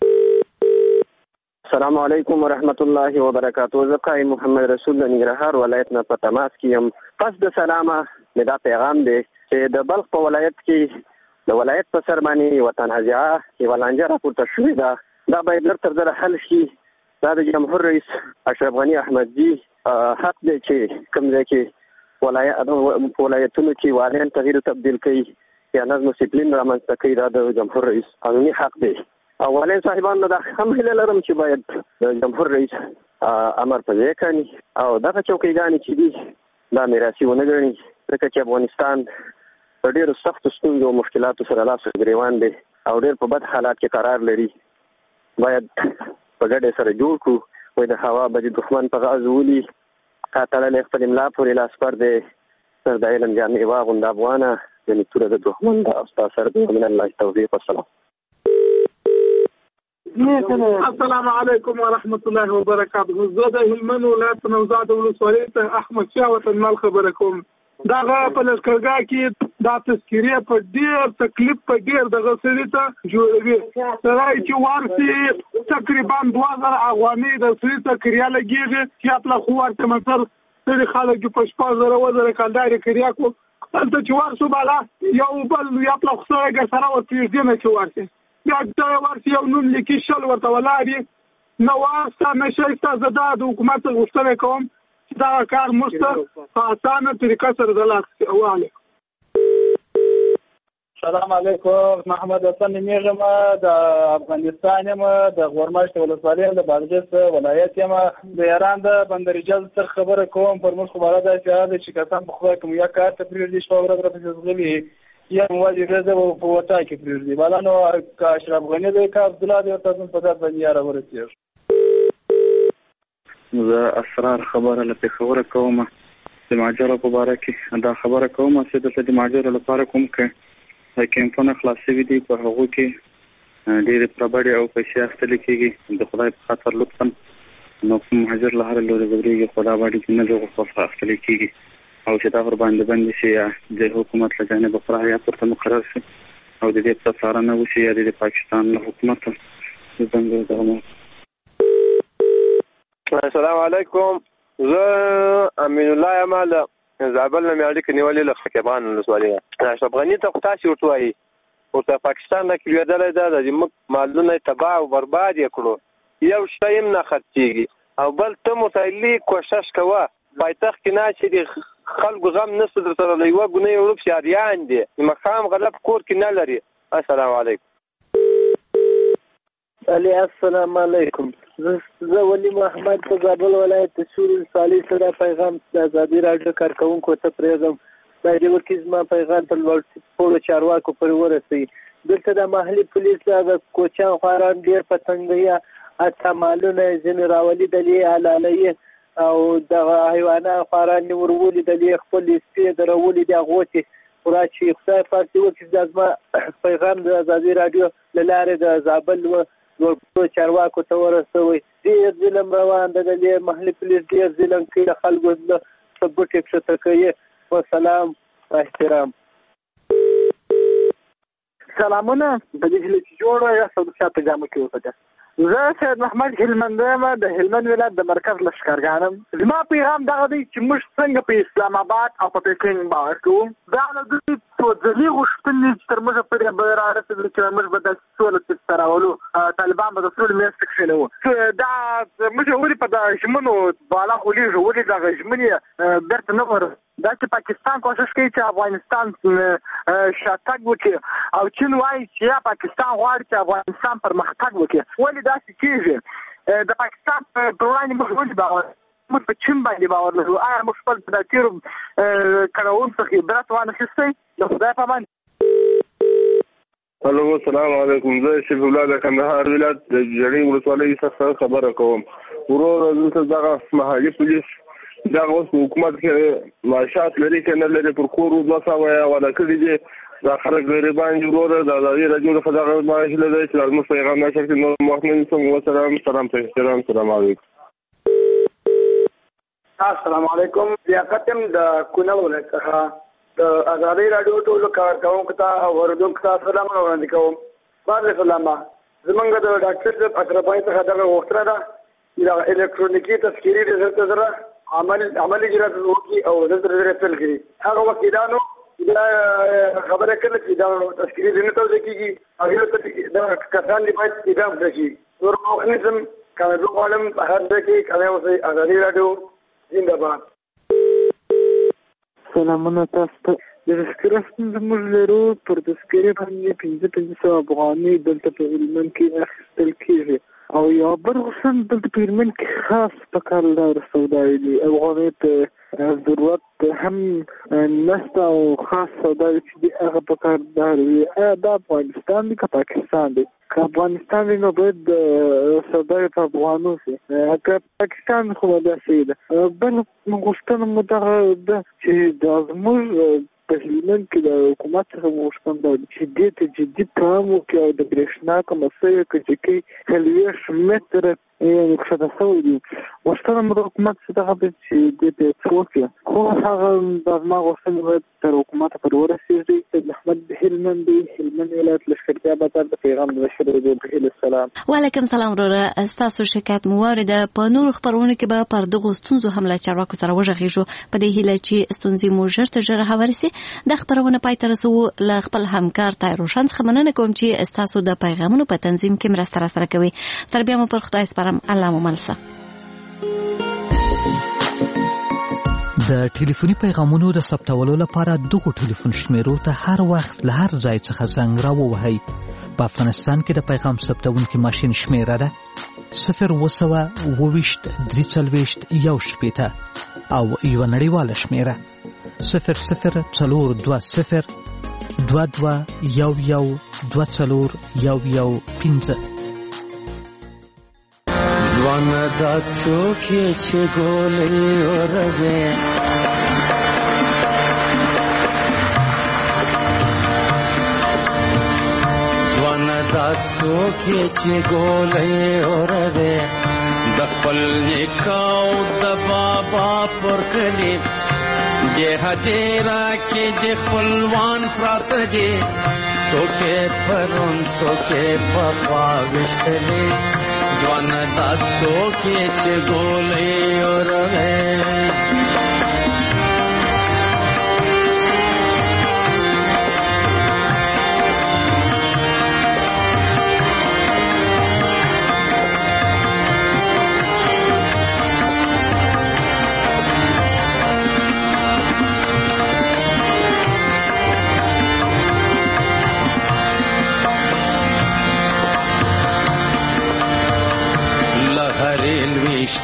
السلام علیکم ورحمت الله وبرکاته. زه قایم محمد رسول د ننګرهار ولایت نه په تماس کې یم. پس د سلامه مې دا پیغام دی چې د بلخ په ولایت کې د ولایت په سر باندې وطن هزیعه یوه لانجه راپورته شوې ده. دا باید لږ تر ډېره حل شي. دا د جمهور رئیس اشرف غني احمدزي حق دی چې کوم ځای کې ولایتونو کې والیان تغییر تبدیل کوي یا نظم و ډسپلین رامنځته کوي. دا د جمهور رئیس قانوني حق دی. او والین صاحبانو دا هم هیله لرم چې باید د جمهور رئیس امر په ځای کړي او دغه چوکیګانې چې دي دا میراثي ونه ګڼي ځکه چې افغانستان په ډېرو سختو ستونزو او مشکلاتو سره لاس ګرېوان دی او ډېر په بد حالات کې قرار لري. باید په ګډه سره جوړ کړو. وای د هوا به د دښمن په غاز ولي قاتللی خپل املا پورې لاس پر دی سر د علم جامع واغوند افغانه یعنې توره د دښمن ده او ستا سر دی. من الله توفیق. والسلام. السلام علیکم ورحمت الله وبرکاته. زه د هلمند ولایت نوزاد ولسوالۍ ته احمد شاه وطنمل خبره کوم. دغه په لښکرګاه کې دا تذکیرې په ډېر تکلیف په ډېر دغه سړي ته جوړوي. سړی چې ورسي تقریبا دوه زره افغانۍ د سړي ته کریا لګېږي چې خپله خو ورته مثل سړي خلک په شپږ زره اووه زره کلدارې کریا کړو. هلته چې ورسو بالا یو بل یا خپله خو سړی سره ورپرېږدي نه چې ورسي بیا ته ورسي یو نوم لیکي شل ورته ولاړ یې نه واسته نه شی ستا. زه دا د حکومت غوښتنه کوم چې دغه کار موږ ته په اسانه طریقه سره د لاس کړي. سلام علیکم. محمد حسن نمیږم د افغانستان یم د غورمشت ولسوالۍ د بادغیس ولایت یم. د ایران د بندرجل څخه خبره کوم. پر موږ خبره ده چې چې قسم په خدای کوم یا کار ته پرېږدي شپه ورځ راپسې ځغلي یا موازي ورځ په وټا کې پرېږدي. بالا نو که اشرف غني دی که عبدالله دی ورته په ذات باندې یاره ورسېږي. زه اسرار خبره له پېښوره کوم د مهاجرو په باره کې. دا خبره کوم چې دلته د مهاجرو لپاره کوم که کیمپونه خلاص شوي دي په هغو کې ډېرې پربړې او پیسې اخیستلې کېږي د خدای په خاطر لطفا. نو کوم مهاجر له هره لورې ځورېږي خو دا باید چې نه د هغو څخه اخیستلې کېږي او چې دا ورباندې بندې شي یا د حکومت له جانبه پوره هیات ورته مقرر شي او د دې څه څارنه وشي یا د پاکستان له حکومت د ځانګړو دغه. السلام علیکم. زه امین الله یم له زابل نه مې اړیکې نیولې له خکیبان ولسوالۍ نه. اشرف غني ته خو تاسې ورته وایي ورته پاکستان نه کې لوېدلی ده د زموږ مالونه یې تباه او برباد یې کړو. یو شی هم نه خرڅېږي او بل ته متعلي کوشش کوه پایتخت کې ناستې دي خلکو غم نشته در سره له یوه ګونۍ وړوب شاریان دي مقام غلب کور کې نه لري. السلام علیکم. علي السلام علیکم. زه ولی محمد په زابل ولایت د سور ولسوالۍ سره پیغام د ازادي راډیو کارکونکو ته پرېږدم. دا د ورکیز ما پیغام په ټولو چارواکو پورې ورسوي. دلته د محلي پولیس د کوچیان خواران ډېر په تنګیا اته مالونه ځینې راولیدلې حلالوي او دغه حیوانات خواران یې ورولېدلې خپل سپي درولې دي هغو چې پوره چې خدای پاک دې وکړي دا زما پیغام د ازادي راډیو له لارې د زابل ورکو چارواکو ته ورسوي. ډېر ظلم روان دی د محلي پولیس ډېر ظلم کوي د خلکو د ثبوت یې کښته کوي. وسلام احترام. سلامونه په دې هیله چې جوړه یا سوداګر په جامه کې وساتل. زه سید محمد هلمند یم د هلمند ولایت د مرکز لښکرګانم. زما پیغام دغه دی چې موږ څنګه په اسلام آباد او په پکین باور کوو. دا د دوی توځلي غوښتنې چې تر موږه پورې به رارسېدلې چې موږ به د سوله څخه راولو طالبان به د سولې میاشت کښې نه وو. دا موږ ولې په د ژمنو بالا خولېږو ولې دغه ژمنې بېرته نه ور دا چې پاکستان کوشش کوي چې افغانستان شاتګ وکړي او چین وایي چې یا پاکستان غواړي چې افغانستان پرمختګ وکړي. ولې داسې کېږي؟ د پاکستان په وړاندې موږ ولې باور موږ په چین باندې باور لرو؟ آیا موږ خپل په دا تېرو کړاوونو څخه عبرت وانخیستی؟ د خدای په امان. هلو السلام علیکم. زه شریف الله د کندهار ولایت د جړۍ ولسوالۍ څخه خبره کوم. ورور دلته دغه محلي پولیس دغه اوس په حکومت کې معاشات لري که نه لري پر کور دوه سوه یې حواله کړي دي. دا خلک غریبان دي. ورور د ازادي راډیو څخه دغه معاش هیله دی چې زموږ پیغام نشر کړي. نور وخت نه نیسم. وسلام. سلام ته احترام. سلام علیکم. السلام علیکم. لیاقت یم د کونړ ولایت څخه د ازادي راډیو ټولو کارکوونکو ته او اورېدونکو ته سلامونه وړاندې کوم. بعد سلامه زمونږ د ډاکټر صاحب اشرفای څخه دغه غوښتنه ده چې دغه الکترونیکي تذکیري رسد سره عمل عملي اجرات وکړي او د زړه تل کړي. هغه وکیلانو دا خبره کړې چې دا تذکیري نه توځي کیږي هغه د کسان دی باید اعدام شي. نور مخنیزم کله زه غواړم هر دقیقه کله اوسې ازادي راډیو زنده باد. سلامونه تاسو ته. د تذکره ستونزه موږ لرو. پر تذکرې باندې پنځه پنځه سوه افغانۍ دلته په هلمند کې اخیستل کېږي او یو بل غوښتن دلته په هلمند کې خاص په کار لار سوداوي دي. افغانۍ ته ضرورت هم نشته او خاص سوداوي چې دي هغه په کار لار وي. آیا دا افغانستان دی که پاکستان دی؟ که افغانستان دی نو باید د سوداوي په افغانو شي. که پاکستان خو به داسې ده. بل غوښتنه مو دغه ده چې دا زموږ په هلمند کې د حکومت څخه غوښتنه ده چې دې ته جدي پام وکړي او د برېښنا کومه څه کچکۍ څلوېښت متره یعنې کښته شوی دي. غوښتنه مو د حکومت څخه دغه ده چې دې ته څه وکړي. خو هغه دا زما غوښتنې باید تر حکومته پورې ورسېږي. سید محمد هلمند دی هلمند ولایت لښکرګاه بازار د پیغام د بشر رضا بخیل السلام. وعلیکم سلام وروره. ستاسو شکایت مو واورېده. په نورو خپرونو کې به پر دغو ستونزو هم له چارواکو سره وغږېږو په دې هیله چې ستونزې مو ژر تر ژره هوارې سي. د خپرونه پای ته رسوو. له خپل همکار طاهر روشن څخه مننه کوم چې ستاسو د پیغامونو په تنظیم کې مرسته راسره کوي. تر بیا مو پر خدای سپارم. الله مو مل شه. د ټلیفوني پیغامونو د ثبتولو لپاره دغو ټلیفون شمیرو ته هر وخت له هر ځای څخه زنګ راووهئ. په افغانستان کې د پیغام ثبتونکي ماشین شمیره ده صفر اوه سوه اوه ویشت درې څلوېښت یو شپېته او یوه نړیواله شمیره صفر صفر څلور دوه صفر دوه دوه یو یو دوه څلور یو یو پنځه. ځوانه دا څوک یې چې ګولۍ اوروې ځوانه دا څوک یې چې ګولۍ اوروې د خپل نیکه او د بابا پر کلي دې هدیره کې د خپلوان پراته دي څوک یې پرون څوک یې پخوا ویشتلي ځوانه دا څوک یې چې ګولۍ اوروې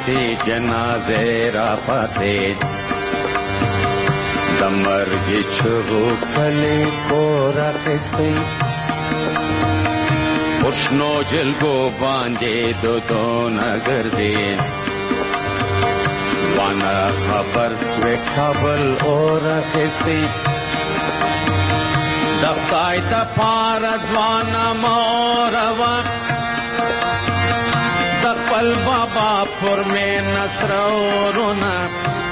پاتې جنازه را پاتې د مرګ چغو کلی کور اخیستی پښنو جلګو باندې دودونه ګرځي وانا خبر سوی کابل اور اخیستی د خدای د پاره ځوانه موروا د خپل بابا پر مې نصر ورونه